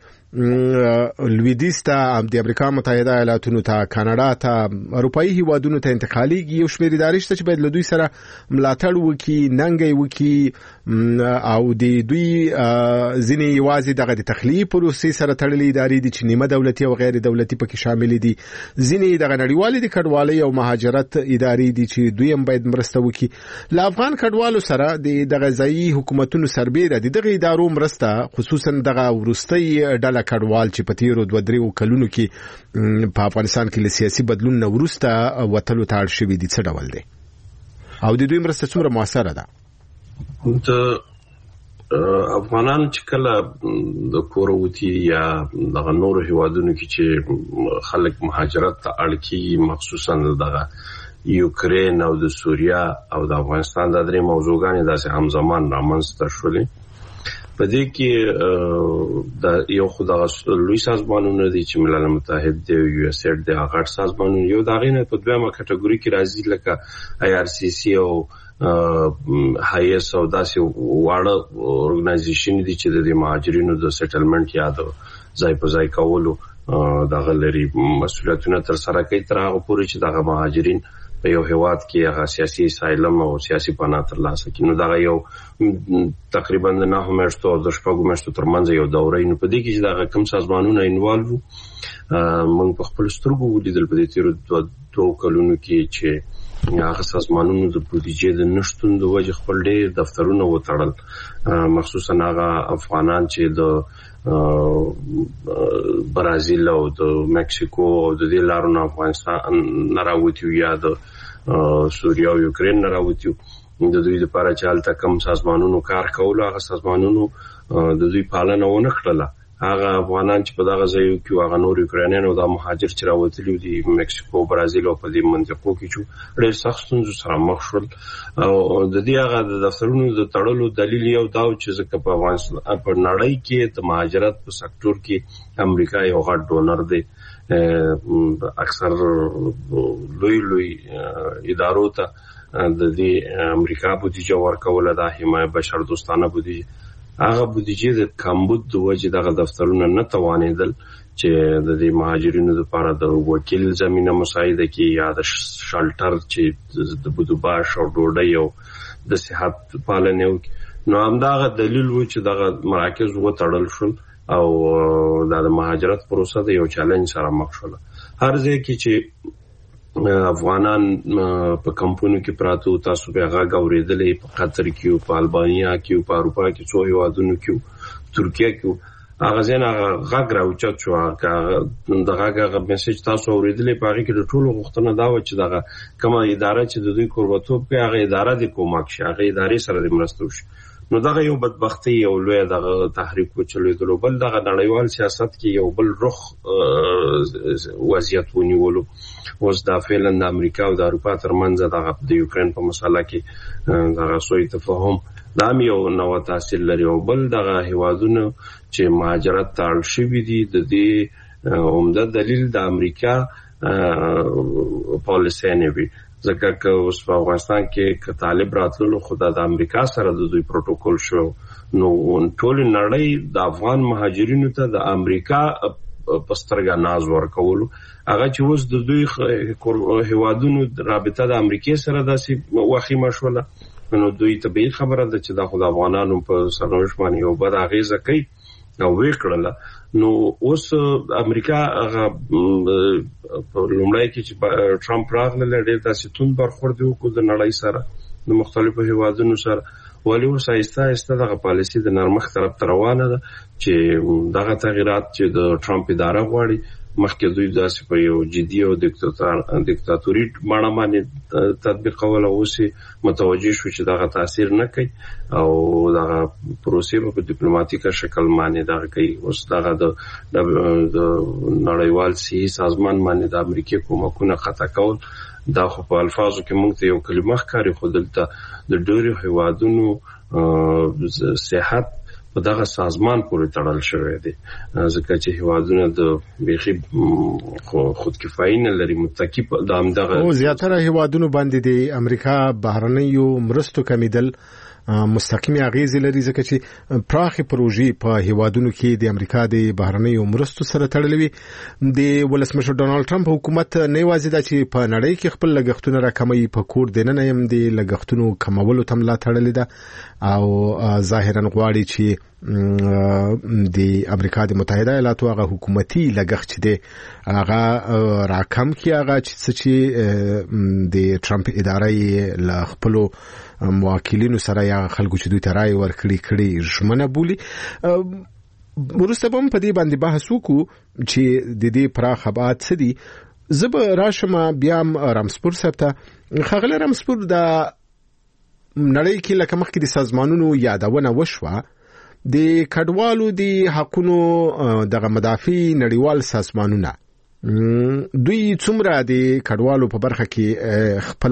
لویدیځ ته د امریکا متحده ایالاتونو ته کاناډا ته اروپאי هیوادونو ته انتقالېږي، یو شمېر ادارې شته چې باید له دوی سره ملاتړ وکړي، ننګې وکړي او د دوی ځینې یوازې دغه د تخلیې پروسې سره تړلې ادارې دي چې نیمه دولتي او غیر دولتي پکې شامل دي. ځینې دغه نړیوالې د کډوالۍ او مهاجرت ادارې دي چې دوی هم باید مرسته وکړي. له افغان کډوالو سره دغه ځایي حکومتونو سربېره دغه ادارو مرسته خصوصا دغه وروستۍ ډله کډوال چې په تیرو 2-3 کلونو کې په افغانستان کې له سیاسي بدلون نه وروسته وتلو ته اړ شوي دي، څه ډول دی او د دوی مرسته څومره موثره ده؟ د افغانان چې کله د کوروتی یا د نورو هیوادونو کې چې خلک مهاجرت ته اړ کیږي، مخصوصا دغه یوکرین او د سوریا او د افغانستان د درې موضوعګانې داسې همزمان رامنځته شولې. په دې کې د یو خدای لوی سازمانونه دي چې ملل متحد دی، یو اس ایډ دی، هغه سازمانونه یو دا غینه په دویمه کټګوري کې راځي لکه آی آر سی سی او هایس او داسې واړه اورګنایزیشن دي چې د مهاجرینو د سیټلمنټ یا د ځای په ځای کولو دغه لري مسؤلیتونه تر سره کوي تر هغه پورې چې دغه مهاجرین په یو هیواد کې هغه سیاسي اسایلم او سیاسي پناه ترلاسه کړي. نو دا یو تقریبا 9 میاشتو او 10 میاشتو ترمنځ یو دوره نو په دې کې چې دا کوم سازمانونه انوالو موږ په خپل سترګو ولیدل په دې تیرو 2 کلونو کې چې هغه سازمانونو د بودیجې د نشټون د وجه خپل ډېر دفترونه وتړل، مخصوصا هغه افغانان چې د برازیل او د مکسیکو او د دې لارو نه افغانستان نه راوتي یا د سوریا او یوکرین نه راوتي، د دوی لپاره چې هلته کم سازمانونو کار کول هغه سازمانونو د دوی پالنه ونه کړله. هغه افغانان چې په دغه ځایو کې هغه نور یوکرینیان او د مهاجر چې راوتلي دي مکسیکو، برازیل او په دې منطقو کې چې ډېر سخت ستونزو سره مخ شول. او د دې هغه د دفترونو د تړلو دلیل یو دا چې ځکه په افغانستان په نړۍ کې د مهاجرت په سکتور کې امریکا یو غټ ډونر دی. اکثر لوی ادارو ته د دې امریکا بودیجه ورکوله، د حمایت بشر دوستانه بودیجه، هغه بودیجه د کمبود د وجه دغه دفترونه نه توانېدل چې د دې مهاجرینو لپاره د وکیل زمينه مساعده کې یا د شلټر چې د بودوباش او ډوډۍ او د صحت پالنه نو همدغه دلیل و چې دغه مراکز وتړل شول او د مهاجرت پروسه د یو چالش سره مخ شول. هر ځای کې چې افغانان په کمپونو کې پراتو تاسو به هغه غوړېدلې په قطر کې، په البانیا کې، په اروپا کې، څو هیوادونو کې، ترکیه کې هغه ځین هغه غږ راوچت شو، هغه دغه میسج تاسو اوریدلې په هغه کې د ټولو غوښتنه دا و چې دغه کومه اداره چې د دوی قربتوب کوي هغه اداره د کومک شي، هغه ادارې سره د مرسته وشي. نو دغه یو بدبختی یو لوی دغه تحریک وچلېدلو، بل دغه نړیوال سیاست کې یو بل رخ وضعیت ونیولو. اوس دا فعلا د امریکا او د اروپا ترمنځ دغه د یوکرين په مسله کې دغه سوء تفاهم دا یو نوې تاثیر لري. او بل دغه هیوادونه چې مهاجرت ته اړ شوي دي د دې عمده دلیل د امریکا پالیسي نه وي، ځکه که اوس په افغانستان کې که طالب راتللو خو د امریکا سره د دوی پروتوکول شو، نو ټول نړۍ د افغان مهاجرینو ته د امریکا پسترګا ناز ورکولو، هغه چې اوس د دوی هیوادونو رابطه د امریکای سره داسې وخیمه شوله نو دوی طبيعي خبره ده چې دا خو د افغانانو په سرنوشت باندې یو بد اغیزه کوي او وکړه. نو اوس امریکا هغه لومړی کې چې ټرمپ راغله ډېر داسې تون برخورد وکړ د نړۍ سره د مختلفو هیوادونو سره، ولی اوس آهسته دغه پالیسي د نرمښت طرف ته روانه ده چې دغه تغیرات چې د ټرمپ اداره غواړي مخکې دوی داسې په یو جدي او دیکتاتوري بڼه باندې تطبیقول، اوس متوجه شو چې دغه تاثیر نه کوي او دغه پروسې په ډیپلوماټیک شکل باندې دغه کوي. اوس دغه د نړیوال سیاسي سازمان باندې د امریکای کومکونه خطا کول دا خو په الفاظو کې موږ ته یو کلمه ښکاري، خو دلته د ډېرو هیوادونو صحت په دغه سازمان پورې تړل شوی دی، ځکه چې هیوادونه د بیخي خودکفایي نه لري، متکی د همدغه او زیاتره هیوادونو باندې د امریکا بهرنیو مرستو کمیدل مستقیمي اغیزې لري، ځکه چې پراخي پروژې په هیوادونو کې د امریکا د بهرنیو مرستو سره تړلې وي. د ولسمشر ډونالد ټرمپ حکومت نه یوازې دا چې په نړۍ کې خپل لګښتونه راکموي، په کور دننه هم د لګښتونو کمولو ته ملا تړلې ده او ظاهرا غواړي چې د امریکا د متحده ایالاتو هغه حکومتي لګښت دی هغه راکم کی، هغه چې د ټرمپ ادارې له خپل موکلینو سره یا خلکو چې دوی ته رائے ورکړي ژمنه بولي. ورسته هم په دې باندې بحث وکړو چې د دې پراخ ابعاد څه دي. زه به راشم بیا رامسپور صاحب ته. ښاغلی رامسپور، د نړۍ کې لکه مخکې د سازمانونو یادونه وشوه، د کډوالو د حقونو دغه مدافع نړیوال سازمانونه دوی څومره د کډوالو په برخه کې خپل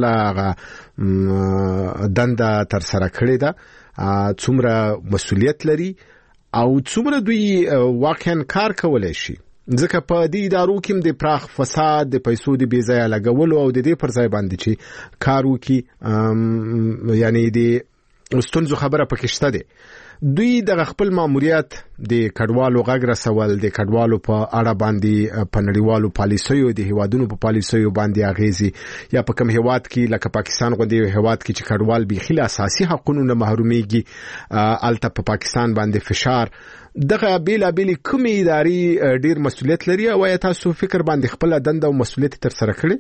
دنده تر سره کړې ده، څومره مسؤلیت لري او څومره دوی واقعا کار کولای شي، ځکه په دې ادارو کې د پراخ فساد، د پیسو د بې ځایه لګولو او د دې پر ځای باندې چې کار وکړي، یعنی د ستونزو خبره پکې شته ده. دوی د خپل ماموریت د کډوالو غږ رسول، د کډوالو په اړه باندې په نړیوالو پالیسیو د هیوادونو په پالیسیو باندې اغیزي، یا په کوم هیواد کې لکه پاکستان غوندي هیواد کې چې کډوال به خله اساسي حقوقو نه محروميږي، الته په پاکستان باندې فشار دغه بیل کومې ادارې ډیر مسؤلیت لري، او یا تاسو فکر باندې خپل دنده او مسؤلیت تر سره کړی؟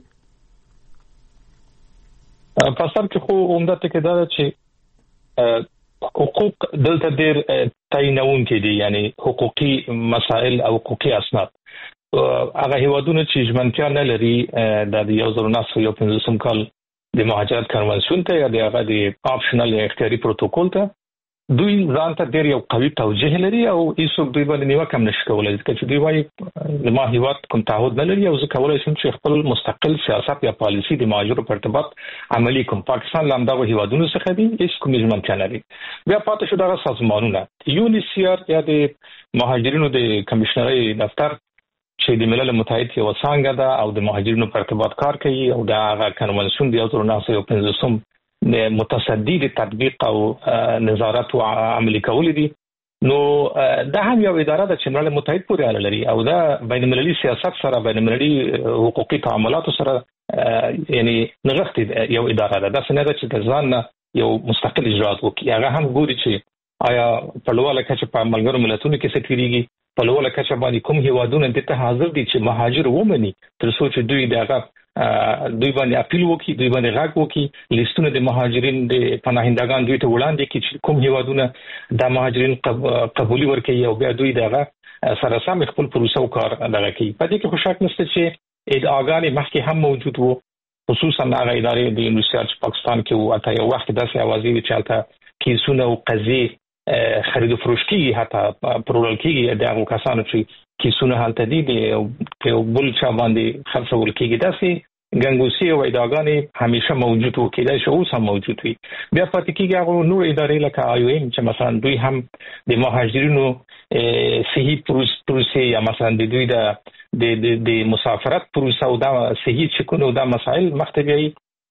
په سر کې خو عمده ټکی دا چې حقوق دلته ډیر تعینون کې دي، یعنی حقوقي مسائل او حقوقي اسناد. هغه هیوادونه چې ژمنتیا نه لري د 1915 کال د مهاجرت کنوانسیون ته یا د هغه د آپشنل یا اختیاري پروتوکول ته، دوی ځان ته ډیر یو قوي توجیه لري او هیڅوک دوی باندې نیوکه هم نشي کولای، ځکه چې دوی وايي ما هیواد کوم تعهد نه لري او زه کولای شم چې خپل مستقل سیاست یا پالیسی د مهاجرو په ارتباط عملي کوم. پاکستان لامدغه هیوادونو څخه دی، هیڅ کوم ژمنتیا نه لري. بیا پاتې شو دغه سازمانونه، یونیسیار یا د مهاجرینو د کمشنرۍ دفتر چې د ملل متحد یو څنګه ده او د مهاجرینو په ارتباط کار کوي، او د هغه کنوانسیون د 1915 د متصدی د تطبیق او نظارت او عملي کول دي. نو دا هم یو اداره ده چې ملل متحد پورې اړه لري او دا بین المللي سیاست سره، بین المللي حقوقي تعاملات سره یعنی نغښتې یو اداره ده. دا څنګه ده چې د ځان یو مستقل اجرات وکړي، هغه هم ګوري چې آیا په لوړه کچه په ملګرو ملتونو کې څه کیږي، په لوړه کچه باندې کوم هیوادونه د ته حاضر دي چې مهاجر ومني، تر څو چې دوی دغه دوی باندې اپیل وکړي، دوی باندې غږ وکړي، لیستونه د مهاجرین د پناهندگان دوی ته وړاندې کړي چې کوم هیوادونه د مهاجرین قبولي ورکوي او بیا دوی دغه سره سم خپل پروسه او کار دغه کوي. په دې کې خو شک نشته چې ادعاګانې مخکې هم موجود وو، خصوصا هغه ادارې د یونیسیار چې پاکستان کې وو، اته یو وخت داسې اوازې وي چې البته کیسونه او قضیې خرید و فروش کیږي، حتی پرولل کیږي د هغو کسانو چې کیسونه هلته دي د بل چا باندې خرڅول کیږي. داسې ګنګوسي او ادعاګانې همیشه موجود وو، کېدای شي اوس هم موجود وي. بیا پاتې کیږي هغه نور ادارې لکه IOM چې مثلا دوی هم د مهاجرینو صحیح پروسې یا مثلا د دوی د مسافرت پروسه او دا صحیح چکونو دا مسائل مختبیایي،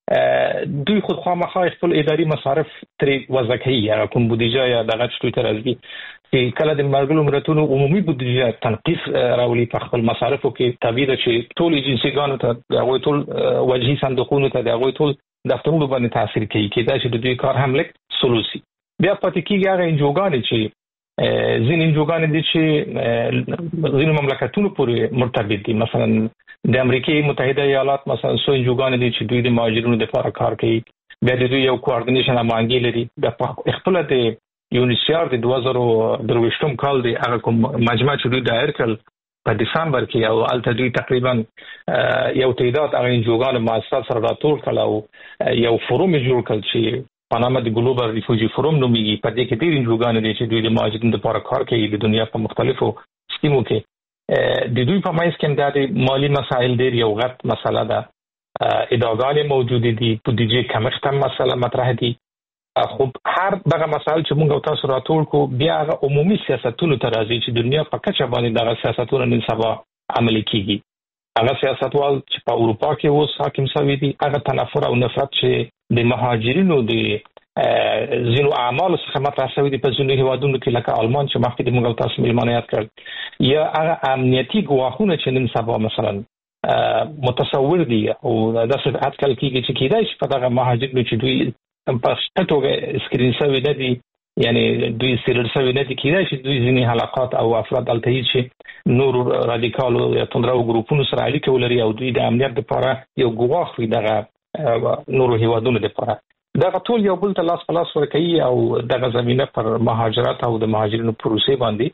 دوی خود خامخا خپل اداري مصارف ترې وضع کوي، یا کوم بودیجه یا دغه څه تر راځي چې کله د ملګرو ملتونو عمومي بودیجه تنقیص راولي په خپل مصارفو کې، طبیعي ده چې ټول ایجنسیګانو ته د هغوی ټول وجهي صندوقونو ته د هغوی ټول دفترونو باندې تاثیر کوي کېدای شي د دوی کار هم لیک سلوسي بیا پاتې کیږي هغه انجوګان چې ځین انجوګان دي چې ځینو مملکتونو پورې مرتبط دي مثلا د امریکای متحده ایالات مثلا سو انجوګان دي چې دوی د مهاجرینو لپاره کار کوي بیا د دوی یو کوارډینیشن امانګي لري د خپل د یونیسیار د 2023 کال دی هغه کوم مجمع چې دوی دایر کړ په دسمبر کې او الته دوی تقریبا یو تعداد هغه انجوګان مؤسسات سره راټول کړل او یو فوروم جوړ کړ چې په نامه د ګلوبل ریفوجی فوروم نومېږي په دې کې ډېر انجوګان دي چې دوی د مهاجرینو لپاره کار کوي د دنیا په مختلفو سیمو کې د دوی په منځ کې د مالی مسایل ډېر یو غټ مسله ده ادعاګانې موجود دي بودیجې کمښت هم مسله مطرح دي خو هر دغه مسایل چې موږ تاسو راټول کو بیا هغه عمومي سیاستونو ته راځي چې دنیا په کچه باندې دغه سیاستونه نن سبا عملي کیږي هغه سیاستوال چې په اروپا کې اوس حاکم شوي دي هغه تنفر او نفرت چې د مهاجرینو د ځینو اعمالو څخه مطرح شوي دي په ځینو هیوادونو کې لکه آلمان چې مخکې د موږ تاسو میلمانه یاد کړل یا هغه امنیتي ګواښونه چې نن سبا مثلا متصور دي او داسې اټکل کیږي چې کېدای شي په دغه مهاجرینو چې دوی په شتوګه سکرین شوی نه دي یعنی دوی سیرل شوی نه دي کېدای شي دوی ځینې حلقات او افراد الته چې نور رادیکالو یا تندرو ګروپونو سره اړیکه ولري او دوی د امنیت لپاره یو ګواښ وي دغه نور هیوادونو لپاره دغه ټول یو بل ته لاس په لاس ورکوي او دغه زمينه پر مهاجرت او د مهاجرینو پروسې باندې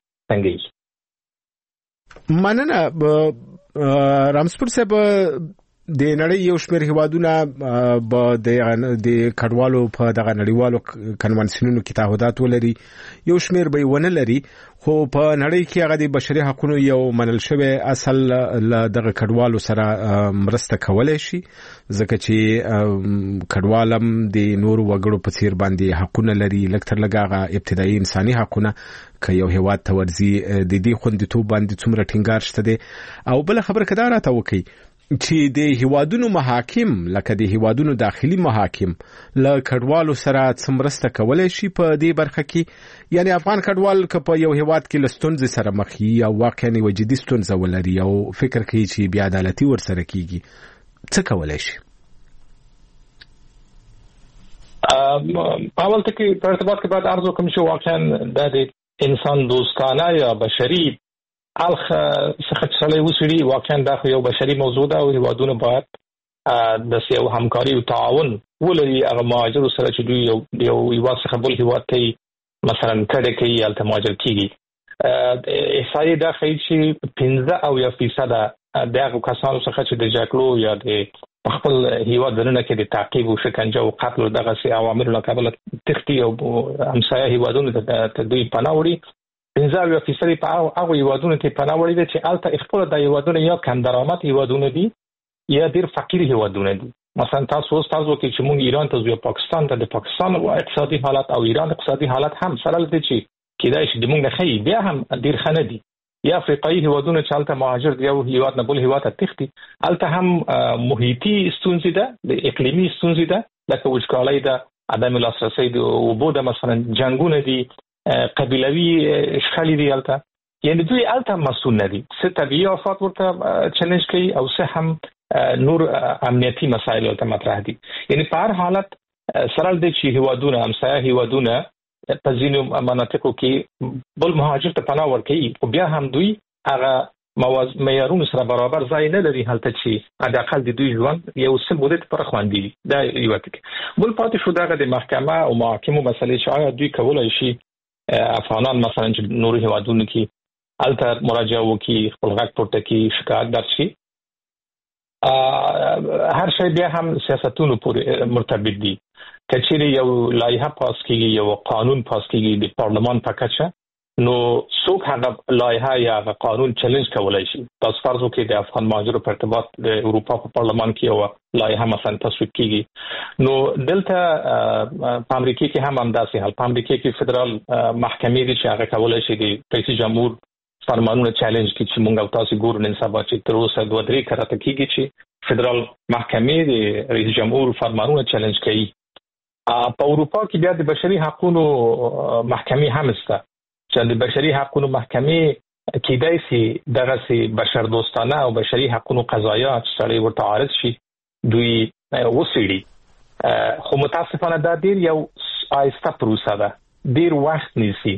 څنګه مننه رامسپور صاحب د نړۍ یو شمېر هیوادونه به د کډوالو په دغه نړیوالو کنوانسیونونو کې تعهدات ولري یو شمېر به ونه لري خو په نړۍ کې هغه د بشري حقوقو یو منل شوی اصل له دغه کډوالو سره مرسته کولای شي ځکه چې کډوالم د نور وګړو په څیر باندې حقوقونه لري لکتر لګاغه ابتدایي انساني حقوقونه که یو هیواد ته ورزي د دې خوندیتوب باندې څومره ټینګار شته دي او بل خبر کدا راته وکي چې د هیوادونو محاکم لکه د هیوادونو داخلي محاکم له کډوالو سره څمرسته کولای شي په دې برخه کې یعنی افغان کډوال که په یو هیواد کې لستونز سره مخ وي او واقعا وجدي ستونزه ولري او فکر کوي چې بیا عدالتي ورسره کیږي څه کولای شي اول ته کې په ارتباط کې بعد ارزو کوم چې واقعا د انسان دوستانه یا بشري الخ څخه چلای وسړي واقعا دا یو بشري موضوع ده او هیوادونه باید د یو همکاري او تعاون ولري هغه مهاجر سره چې دوی یو هیواد څخه بل هیواد ته مثلا کډه کوي یا مهاجر کیږي احصایې دا ښیي چې 15% د هغه کسانو څخه چې د جګړو یا د خپل هیواد دننه کې د تعقیب او شکنجه او قتل او دغه سي عوامل له کبله تختی او همسایه هیوادونو ته دوی پناه وړي 15% په هغه هیوادونو ته پناه وړي دي چې الته خپل د هیوادونو یا کم درآمد هیوادونه دي یا ډیر فقیر هیوادونه دي مثلا تاسو کې چې موږ ایران ته ځو پاکستان ته د پاکستان اقتصادي حالت او ایران اقتصادي حالت هم سره لدی چې کېدای شي د موږ نه خي بیا هم ډیر خنه دي یا افریقایي هیوادونه چې الته مهاجر دی او هیواد نه بل هیواد ته تختی الته هم محیطي ستونزې ده د اقلیمي ستونزې ده لکه وچکالۍ ده عدم لاسرسي د اوبو د مثلا جنگونه دي قبیلوي اشکالي دی الته یعنی دوی الته مسئول ندي څه طبيعي آفات ورته چیلنج کوي او څه هم نور امنیتي مسایل ورته مطرح دي یعنی په هر حالت سره د چې هیوادونه همسایه هیوادونه په ځینو مناطقو کې بل مهاجر ته پناه ورکوي او بیا هم دوی هغه معیارونو سره برابر ځای نه لري هلته چې حداقل د دوی ژوند یو څه مدت پر خوندي دا یو ټکی بل پاتې شو دغه د محکمه او محاکمو مسلې چې آیا دوی کولای شي افغانان مثلا چې نور هیوادونو کې الته مراجعه وکړي خپل غږ پورته کړي شکایت درج کړي هر شی بیا هم سیاستونو پورې مرتبط دي کچېرې یو لایحه پاس کیږي یو قانون پاس کیږي د پارلمان په کچه نو څوک هغه لایحه یا هغه قانون چیلنج کولای شي تاسو فرض وکړئ د افغان مهاجرو په ارتباط د اروپا په پارلمان کې یو لایحه مثلا تصویب کیږي نو دلته په امریکا کې هم همداسې حال په امریکا کې فدرال محکمې دي چې هغه کولای شي د رئیس جمهور فرمانونه چیلنج کړي چې موږ تاسو ګورو نن سبا چې تر اوسه 2-3 کرته کیږي چې فدرال محکمې د رئیس جمهور فرمانونه چیلنج کوي په اروپا کې بیا د بشري حقوقو محکمې هم شته چې د بشري حقوقو محکمې کېدای شي دغه سي بشر دوستانه او بشري حقوقو قضایا چې سړی ورته عارض شي دوی وسیړي خو متاسفانه دا ډیر یو آیسته پروسه ده، ډیر وخت نیسي،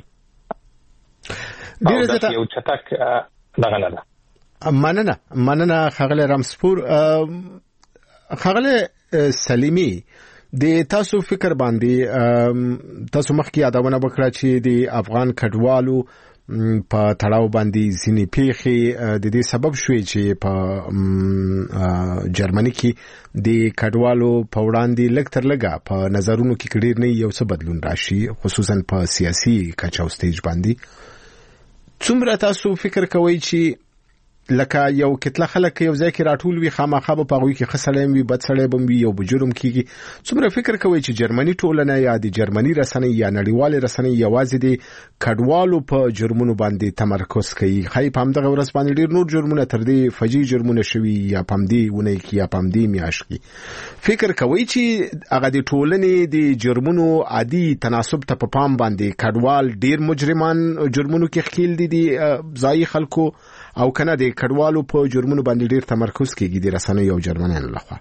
ډیر زیات یو چټک دغه نه ده. مننه خغله رامسپور. خغله سلیمی د تاسو فکر باندې تاسو مخکې یادونه وکړه چې د افغان کډوالو په تړاو باندې ځینې پیښې د دې سبب شوې چې په جرمني کې د کډوالو په وړاندې لږ تر لږه په نظرونو کې ډېر نه یو څه بدلون راشي، خصوصا په سیاسي کچه او سټیج باندې. څومره تاسو فکر کوئ چې لکه یو کتله خلک یو ځای کې راټول وي، خامخا به پغوي کې خسلې وي، بد سړی به وي، یو بجرم کیږي؟ څومره فکر کوي چې جرمني ټولنه یا د جرمني رسنۍ یا نړیوال رسنۍ یوازې د کډوالو په جرمونو باندې تمرکز کوي؟ خای په همدغه ورځ باندې ډیر نور جرمونه تر دې فجی جرمونه شوي یا پمدي ونه کې یا پمدي میاش کې. فکر کوي چې هغه د ټولنې د جرمونو عادي تناسب ته په پام باندې کډوال ډیر مجرمان جرمونو کې خېل دي ځای خلکو، او کنه د کډوالو په جرمونو باندې ډیر تمرکز کیږي د رسنۍ او جرمنیانو لخوا؟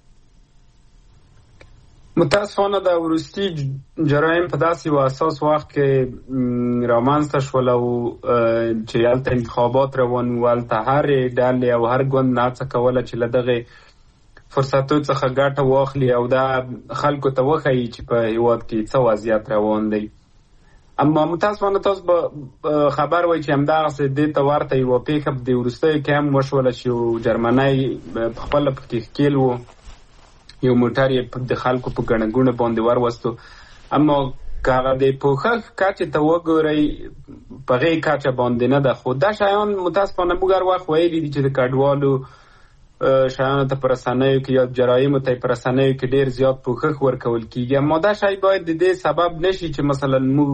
متاسفانه د ورستي جرایم په داسې اساس وخت کې رامنځته شول او چې هلته انتخابات روان ول، هلته هر ډلې او هر ګوند هڅه کوله چې له دغه فرصتو څخه ګټه واخلي او دا خلکو ته وښایي چې په هیواد کې څه وضعیت روان دی. اما متاسفانه تاسو به خبر وای چې همدغه دې ته ورته یو پیښه د ورستۍ کې هم وشول چې جرمنی خپل پکې کېل وو، یو موټر یې د خلکو په ګڼګونه باندې وروستو. اما کاغه د پوخه کاچې ته وګورئ په غي کاچه باندې نه ده، خو دا شایان متاسفانه موږ هر وخت ویلي دي چې د کډوالو شایانو ته پرسنیو کې یا جرایمو ته پرسنیو کې ډیر زیات پوخه ورکول کیږي. اما دا شای باید د دې سبب نشي چې مثلا موږ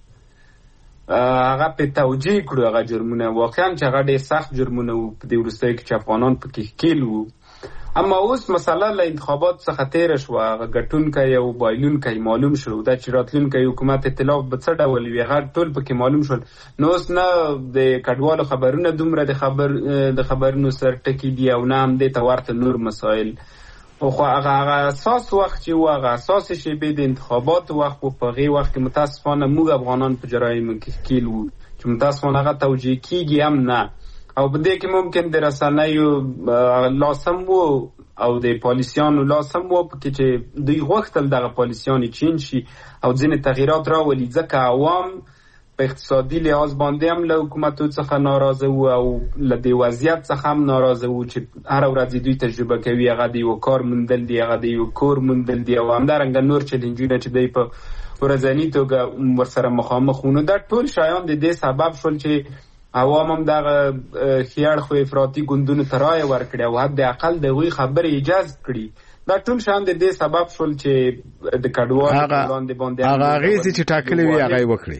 هغه په توجیه کړو هغه جرمونه، واقعا چې هغه ډیر سخت جرمونه وو په دې ورستۍ کې چې افغانان پکې ښکیل وو. اما اوس مسله له انتخابات څخه تیر شو، هغه ګټونکی او بایلونکی معلوم شو، دا چې راتلونکی حکومت ائتلاف به څه ډول وي هغه ټول پکې معلوم شول. نو اوس نه د کډوالو خبرونه دومره د خبرونو سر ټکی دي او نه هم دې ته ورته نور مسایل. خو هغه اساس وخت چې هغه اساس شی به د انتخابات وخت په غي وخت کې متاسفانه موږ افغانان په جرایم کې ښکیل وو چې متاسفانه هغه توجیه کیږي هم نه، او په دې کې ممکن د رسنیو لازم وو او د پالیسیانو لازم وو چې دوی غوښتل دغه پالیسیان چین شي او ځینې تغییرات راولي، ځکه عوام په اقتصادي لحاظ باندې هم له حکومتو څخه ناراضه وو او له دې وضعیت څخه هم ناراضه وو چې هر ورځ دوی تجربه کوي، هغه د یو کار موندل دي، هغه د یو کور موندل دي او همدارنګه نور چیلنجونه چې دوی په ورځني توګه ورسره مخامخ وو. دا ټول شایان د دې سبب شول چې عوام هم دغه خیاړ خو افراطي ګوندونو ته رایه ورکړي او حد اقل د هغوی خبرې ایجاز کړي. دا ټول شیان د دې سبب شول چې د کډوالو وړاندې باندې هغه اغېزې چې ټاکلې وي هغه یې وکړي.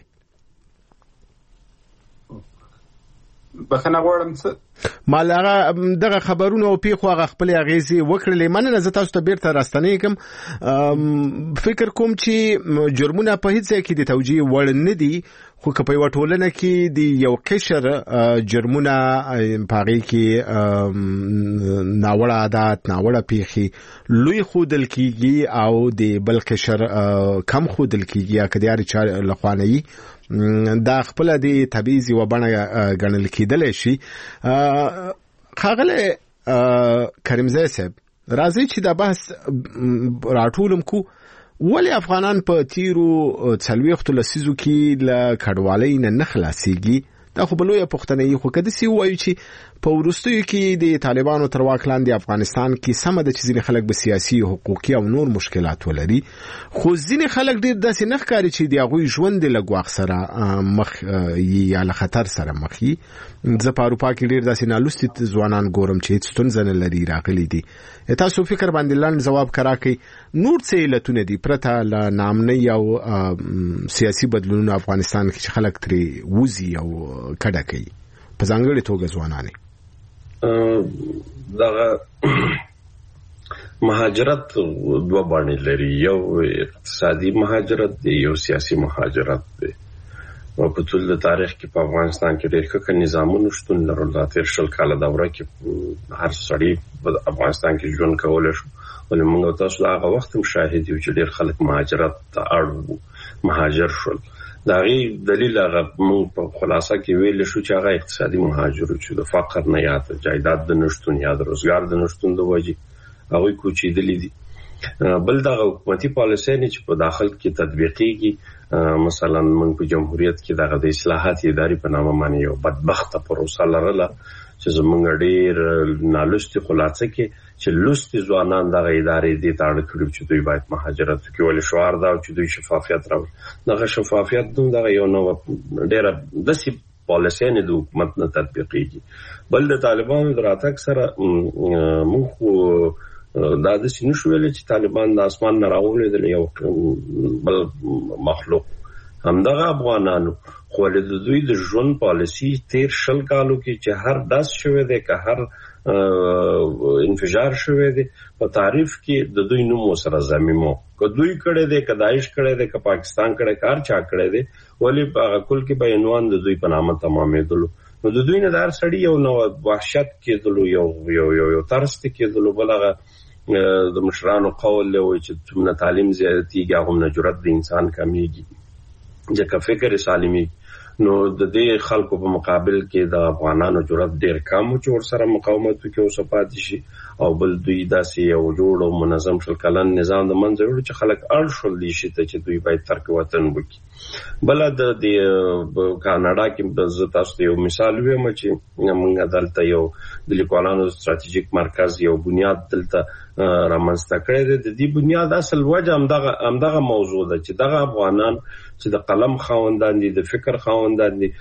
بخنه غواړم څه مال هغه دغه خبرونه او پیښو هغه خپل اغېزې وکړلې. مننه، زه تاسو ته بیرته راستنې کوم. فکر کوم چې جرمونه په هیڅ ځای کې د توجیه وړ نه دي، خو که په یو ټولنه کې د یو قشر جرمونه پاغي کې ناوړه عادت ناوړه پیښې لوی خودل کیږي او د بل قشر کم خودل کیږي یا کدياري چا لخوانه دا خپل د تبعیض و بڼه ګڼل کېدل شي. خاغله کریمزی صاحب راځي چې دا بحث راټولم کو ولی افغانان په تیرو 40 لسیزو کې ل کډوالۍ نه خلاصيږي. دا خو بلوه پښتنې خو کده سی وایي چې په ورستیو کې د طالبانو تر واک لاندې افغانستان کې سم د چیزې خلک به سیاسي حقوقي او نور مشکلات ولري، خو ځینې خلک ډیر داسې نه ښکاري چې د هغوی ژوند له ګواښ سره مخ یا له خطر سره مخ وي. زه په اروپا کې ډیر داسې نالوستي ځوانان ګورم چې هیڅ ستونزه نه لري راغلي دي. تاسو فکر باندې لاند جواب کراکې نور څه علتونه دي پرته له نامنۍ او سیاسي بدلونونو افغانستان کې چې خلک ترې وځي او کډه کوي په ځانګړې توګه ځوانان؟ دغه مهاجرت دوه باندې لري، یو اقتصادي مهاجرت دی، یو سیاسي مهاجرت دی. او په ټول تاریخ کې په افغانستان کې ډېر ښه نظامونه شتون لرل. د تیر شل کاله دوره کې هر سړی په افغانستان کې ژوند کولای شو، ولې موږ تاسو هغه وخت هم شاهد یو چې ډېر خلک مهاجرت ته اړ مهاجر شول. دا غي دلیل هغه موږ په خلاصه کې ویل شو چې هغه اقتصادي مهاجر چې د فقر نه یا د جایداد د نشټون یا د روزګار د نشټون د وجې هغه کوچېدلې دي. بل دا حکومتي پالیسي نه چې په داخل کې تطبیقيږي، مثلا موږ په جمهوریت کې دغه د اصلاحات اداري په نامه باندې یو بدبخته پروسه لرله چې زمونږ ډېر نالوستي خلاصه کې چې لوستي ځوانان دغه ادارې دې ته اړ کړي چې دوی باید مهاجرت وکړي. ولې شعار دا چې دوی شفافیت راوړي، دغه شفافیت دغه یو نو ډېره داسې پالیسي نه د حکومت نه تطبیقېږي. بل د طالبانو د راتګ سره موږ دا داسې نشو ویلی چې طالبان د اسمان نه راولېدل یو بل مخلوق همدغه افغانانو، خو د دوی د ژوند پالیسي تیر 20 کالو کې چې هر داس شوی دی که هر انفجار شوی دی په تعریف کې د دوی نوم سره زميمو که دوی کړي دی که داعش کړي دی که پاکستان کړي کار چا کړي دی، ولې په کل کې به عنوان د دوی په نامه تمامېدلو. نو د دوی نه دار سړی یو نو وحشت کېدلو، یو ترس کېدلو. بلغه د مشرانو قول له وي چې څومره تعلیم زیاتېږي هغه نه جرأت د انسان کمیږي، ځکه فکر سالمي. نو د دې خلکو په مقابل کې د افغانانو جرأت ډېر کم چې ورسره مقاومت وکړي او صفات شي، او بل دوی داسې یو جوړ او منظم شل کلن نظام د منځ وړي چې خلک اړ شول دي چې دوی باید ترک وطن وکړي. بل د کاناډا کې د تاسو یو مثال ویم چې موږ دلته یو د لیکوالانو ستراتیژیک مرکز یو بنیاد دلته رامنځته کړی دی. د دې بنیاد اصل وجه همدغه موضوع ده چې دغه افغانان چې د قلم خاوندان دي، د فکر خاوندان دي.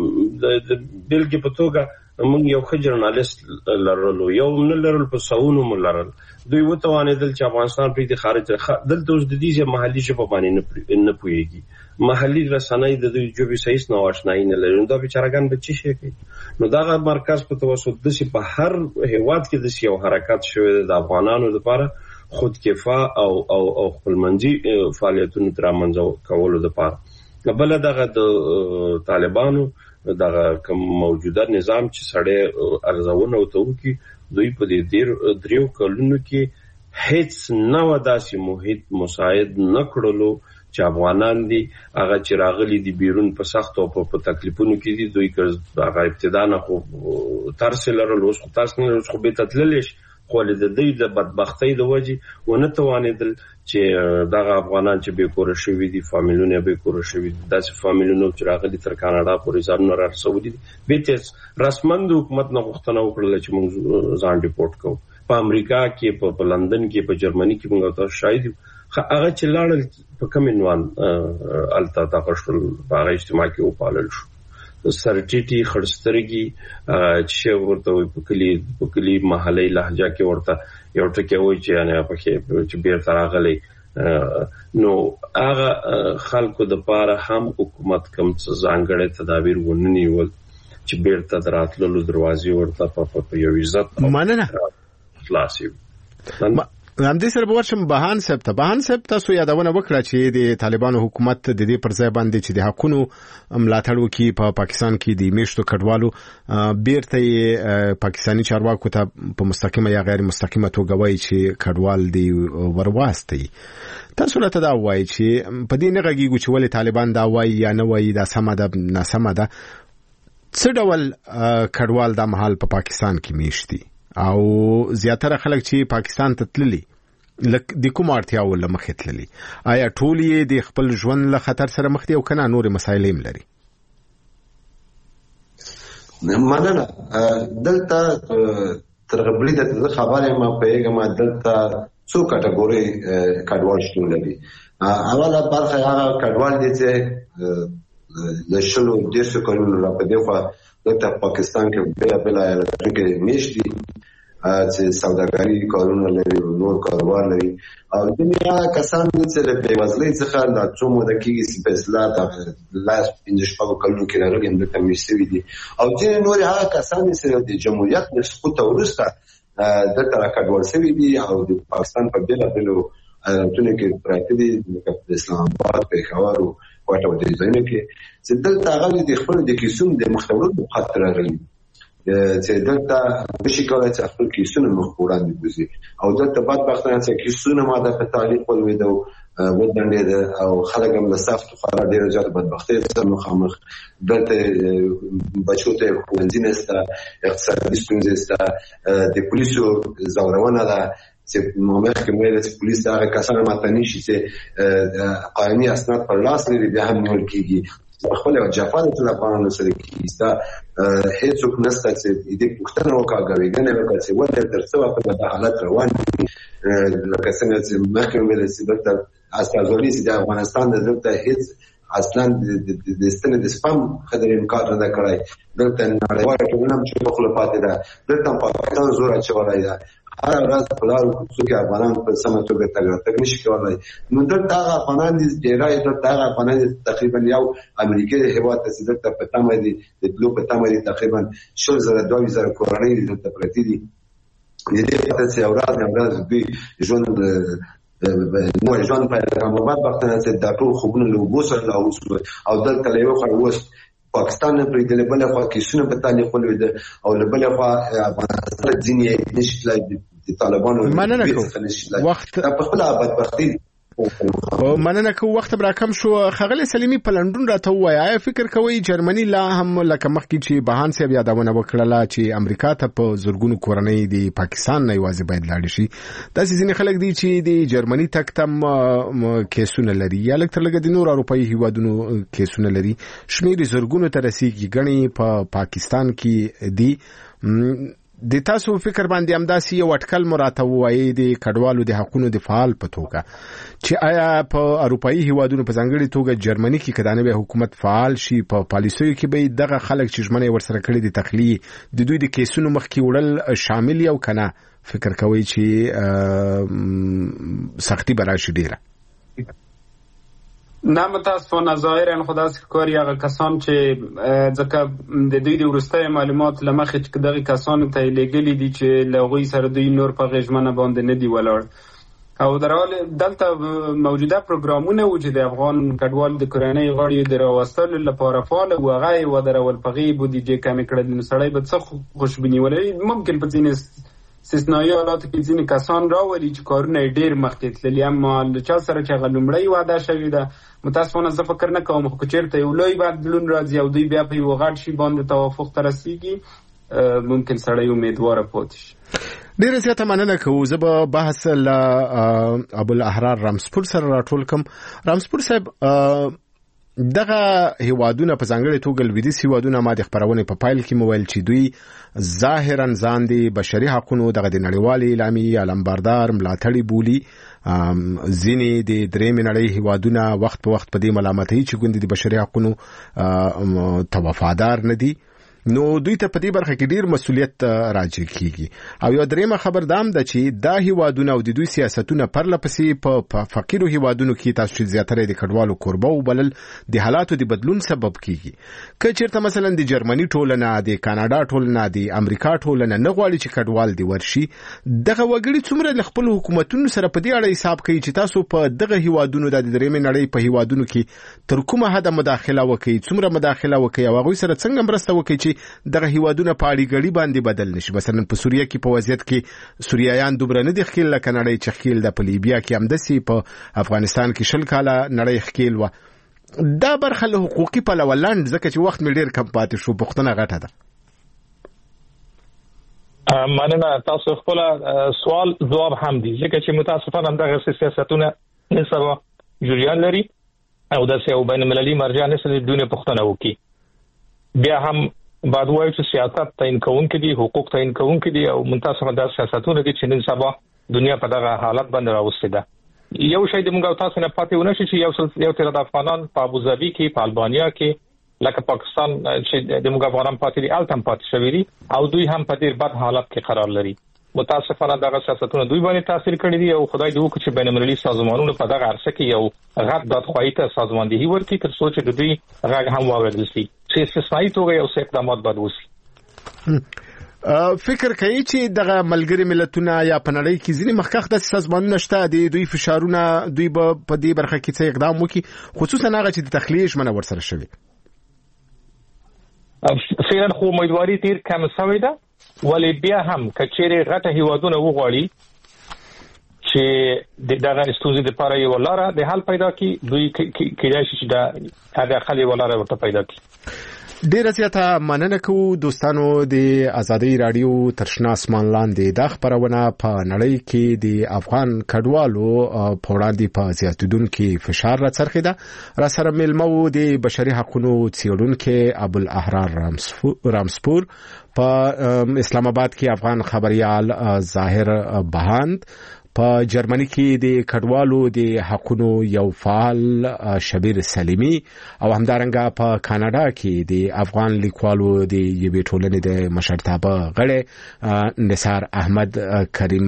د بلکې په توګه موږ یو ښه جرنالیست لرلو، یو نه لرل په سوونو مو لرل. دوی وتوانېدل چې افغانستان پرې د خارج دلته اوس د دې محلي ژبه باندې نه پوهېږي، محلي رسنۍ د دوی ژبې صحیح نه آشنایي نه لري. نو دا بیچارهګان به څه شي کوي؟ نو دغه مرکز په توسط داسې په هر هېواد کې داسې یو حرکت شوی دی د افغانانو لپاره خودکفا او خپلمنځي فعالیتونو تر رامنځته کولو لپاره. بله دغه د طالبانو دغه کوم موجوده نظام چې سړی ارزونه ورته وکړي، دوی په دې 3 کلونو کې هیڅ نوه داسې محیط مساعد نه کړلو چې افغانان دي هغه چې راغلي دي بیرون په سخت او په تکلیفونو کې دي. دوی هغه ابتدا نه خو ترس لرل، اوس خو ترس نه لرل، خو بیرته تللی شي، خو د دوی د بدبختۍ د وجې ونه توانېدل چې دغه افغانان چې بېکوره شوي دي، فامیلونه یې بېکوره شوي دي، داسې فامیلونه چې راغلي تر کاناډا پورې ځانونه رارسولي دي، بېرته رسمن د حکومت نه غوښتنه وکړله چې موږ ځان ډیپورټ کوو. په امریکا کې، په لندن کې، په جرمني کې موږ تاسو شاهد یو. هغه چې لاړل په کوم عنوان هلته دغه شول، په هغه اجتماع کې وپالل شو. سرټیټي خړسترګي چې ورته وي په کلي محلي لهجه کې ورته یو ټکی وایي چې یعنې پکې چې بیرته راغلی. نو هغه خلکو دپاره هم حکومت کوم څه ځانګړی تدابیر ونه نیول چې بیرته د راتللو دروازې ورته په یو عزت مننه خلاصې. همدې سره به ورشم بهان صاحب تاسو یادونه وکړه چې د طالبانو حکومت د دې پر ځای باندې چې د حقونو ملاتړ وکړي په پاکستان کې د میشتو کډوالو بیرته یې پاکستاني چارواکو ته په مستقیمه یا غیر مستقیمه توګه وایي چې کډوال دی ورواستي. تاسو راته دا وایي چې په دې نه غږیږو چې ولې طالبان دا وایي یا نه وایي، دا سمه ده ناسمه ده. څه ډول کډوال دا مهال په پاکستان کې میشتي او زیاتره خلک چې پاکستان ته تللي د کوم اړتیاو له مخې تللي، آیا ټول یې د خپل ژوند له خطر سره مخ دي او که نه نورې مسایل هم لري؟ مننه. دلته تر غبري د خبرې ما پوهېږم دلته څو کټګورۍ کډوال شتون لري. اوله برخه هغه کډوال دي چې د 110 کلونو را په دې خوا دلته پاکستان کې بېلابېل ایالتونو کې میشت دي چې سوداګري کارونه لري، نور کاروبار لري، او ځینې هغه کسان دي چې له بېوزلۍ څخه لا څو موده کېږي چې په اصلاح لاس 15 کلونو کې راغلي همدلته میشت شوي دي، او ځینې نور هغه کسان دي چې د جمهوریت له سقوطه وروسته دلته راکډوال شوي دي او د پاکستان په بېلابېلو ایالتونو کې پراته دي، لکه په اسلام آباد، پېښور او کوټه او دې ځایونو کې چې دلته هغه د خپلو د کیسونو د مخته وړلو په خاطر راغلي. چې دلته بشي کولای چې خپل کیسونه مخ وړاندې بوزي او دلته بدبختانه چې کیسونه ماده په تعلیق ولويدو ودندې او خلک هم له سخت خورا ډیر زیات بدبختۍ سره مخامخ دلته بچو ته ښوونځي نشته اقتصادي ستونزې شته د پولیسو زورونه ده چې مخکې ویل چې پولیس دا کسان ماته نشي چې قانوني اسناد پر لاس لري بیا هم نیول کیږي خپل جفان ته افغانانو سره کیستا هیڅوک نسته چې دې پښتنه وکاږي غنه وکړي چې ولې ترڅو په حالت روان دي لکه څنګه چې مخکې ویل چې دلته استازولي چې د افغانستان دلته هیڅ اصلا د ستنې د سپم خدای انکار نه کړای دلته نړیواله ټولنه چې په خپل پاتې ده دلته پاکستان زور اچولای ده هر ورځ په لارو کوڅو کې افغانان په سمه توګه تګ نشي کولای نو دلته هغه افغانان دي ډیرای دلته هغه افغانان تقریبا یو امریکای هیواد ته دلته په تمه دي د بلو په تمه دي تقریبا 2000 کورنۍ دلته پرتی دي دې ته چې اوراد دوی ژوند نو ژوند په رمضان وختونه چې د ټول خوبونه له وبوسه او دلته له یو خروس پاکستان په دې بل خوا کې سونه په تعلیق ولید او له بل خوا افغانستان ځینې نشي د طالبانو مننه کوم وخت په خپل بدبختی مننه کوم وخت برا کم شو خغلی سلیمی په لندن راته وایي فکر کوي جرمني لا هم لکه مخکې چې بهان سي بیا داونه وکړه چې امریکا ته په زورګونو کورنۍ دی پاکستان نه یوازې باید لاړ شي دا ځینې خلک دي چې د جرمني تک تم کیسونه لري یا لکه ترلګ د نور اروپאי هیوادونو کیسونه لري شمیر زورګونو ته رسیدي غني په پاکستان کې دی د تاسو فکر باندې امداسي یو اټکل مراته وایي د کډوالو د حقوقو د فعال په توګه چې آیا په اروپאי هیوادونو په ځانګړي توګه جرمني کې کدانې به حکومت فعال شي په پالیسیو کې به دغه خلک چې ژمنه ورسره کړی د تخلیه د دوی د کیسونو مخکې وړل شامل یو کنه فکر کوي چې سختي براشي ډیره نه متاسفانه ظاهرا خدا سکاري هغه کسان چې ځکه د دوی د ورستۍ معلومات لمخې چې دغه کسان ته لګلې دي چې لغوي سره دوی نور په غژمنه باندې نه دی ولاړ او درحال دلته موجوده پروګرامونه و چې د افغان کډوال د کورنۍ غړي د راوستلو لپاره فعال او هغه و درول په غي بودیجه کم کړل نو سړی به څه خوشبیني ولري ممکن په ځینې استثنایی حالات کې ځینې کسان راولي چې کارونه ډېر مخکې تللي اما له چا سره چې هغه لومړی وعده شوې ده متاسفانه زه فکر نه کوم خو چېرته یو لوی بدلون راځي او دوی بیا په یو غټ شي باندې توافق ته رسیږي ممکن سړی امیدواره پاتې شي ډیره زیاته مننه کوم زه به بحث له ابو الاحرار رامسپور سره راټول کوم رامسپور صاحب دغه هیوادونه په ځانګړي توګه لویدیځ هیوادونه ما د خبرونه په پایل کې مویل چې دوی ظاهرا ځان دي بشري حقوقو دغه د نړیوالې اعلامیې علمبردار ملاتړي بولی ځینې د درېمې نړۍ هیوادونه وخت په وخت په دې ملامتۍ چې ګوندې د بشري حقوقو توافادار نه دي نو دوی ته په دې برخه کې ډیر مسؤلیت راځي کیږي او یو درېمه خبر دام ده چې دا هیوادونه او د دوی سیاستونه پرلپسې په فقیرو هیوادونو کې تاسو چې زیاتره د کډوالو کوربه وبلل د حالاتو د بدلون سبب کیږي که چیرته مثلا د جرمني ټولنه د کاناډا ټولنه د امریکا ټولنه نه غواړي چې کډوال دی ورشي دغه وګړي څومره د خپل حکومتونو سره په دې اړه حساب کوي چې تاسو په دغه هیوادونو د درېمې نړۍ په هیوادونو کې تر کومه حد مداخله وکړي څومره مداخله وکړي او هغه سره څنګه مرسته وکړي چې دغه هیوادونه په اړیګړي باندې بدل نشي مثلا په سوریه کې په وضعیت کې سوریایان دوبره نه دي خېل لکه نړۍ چې خېل د په لیبیا کې هم دسي په افغانستان کې شل کاله نړۍ خېل و دا برخه له حقوقي په لولاند ځکه چې وخت مې ډیر کم پاتې شو پښتنه غټه ده مننه تاسو خپل سوال جواب هم دي ځکه چې متاسفانه دغه سیاستونه نسبه جریان لري او د سیاو بین المللي مرجع نسبه دونه پښتنه وکي بیا هم بعد وایي چې سیاست تعین کوونکې دي حقوق تعین کوونکې دي او منتظمه د سیاستونو دي چې نن سبا دنیا په دغه حالت باندې راوستي ده یو شی د موږ تاسو نه پاتې ونه شي چې یو تر د افغانان په ابوظبي کې په البانیا کې لکه پاکستان چې د موږ افغانان پاتې دي التم پاتې شوی دي او دوی هم په ډیر بد حالت کې قرار لري متاسفانه دغه سیاستونه دوی باندې تاثیر کړی دي او خدای دې وکړي چې بین المللي سازمانونو په دغه عرصه کې یو غټ دادخواهی ته سازماندهي ورکړي تر څو چې دوی غږ هم واورېدل شي چې استثنایی توګه یو څه اقدامات باید وشي فکر کوي چې دغه ملګری ملتونه یا په نړۍ کې ځینې مخکښ د سازمانونو شته دي دوی فشارونه دوی په دې برخه کې څه اقدام وکړي خصوصا هغه چې د تخلیه ژمنه ورسره شوی فعلا خو امیدواري ډیر کم شوې ده ولې بیا هم کچېره غټه هیوادونه وغواړي چې دغه استوزي د پاره یو لاره د حل پیدا کی دوی کېدای شي چې دا هغه خلې ولاره ورته پیدا کی. ډیر زیاته مننه کوو دوستانو د ازادي رادیو ترشنا اسمان لاندې د خبرونه په نړۍ کې د افغان کډوالو په وړاندې په زیاتیدونکو فشار راڅرخیده. را سره ملمو د بشري حقوقو څیړونکو ابوالاحرار رامسپور په اسلام آباد کې افغان خبريال ظاهر بهاند په جرمني کې د کډوالو د حقوقو یو فعال شبیر سلیمی او همدارنګه په کاناډا کې د افغان لیکوالو د یوې ټولنې د مشرتابه غړي نثار احمد کریم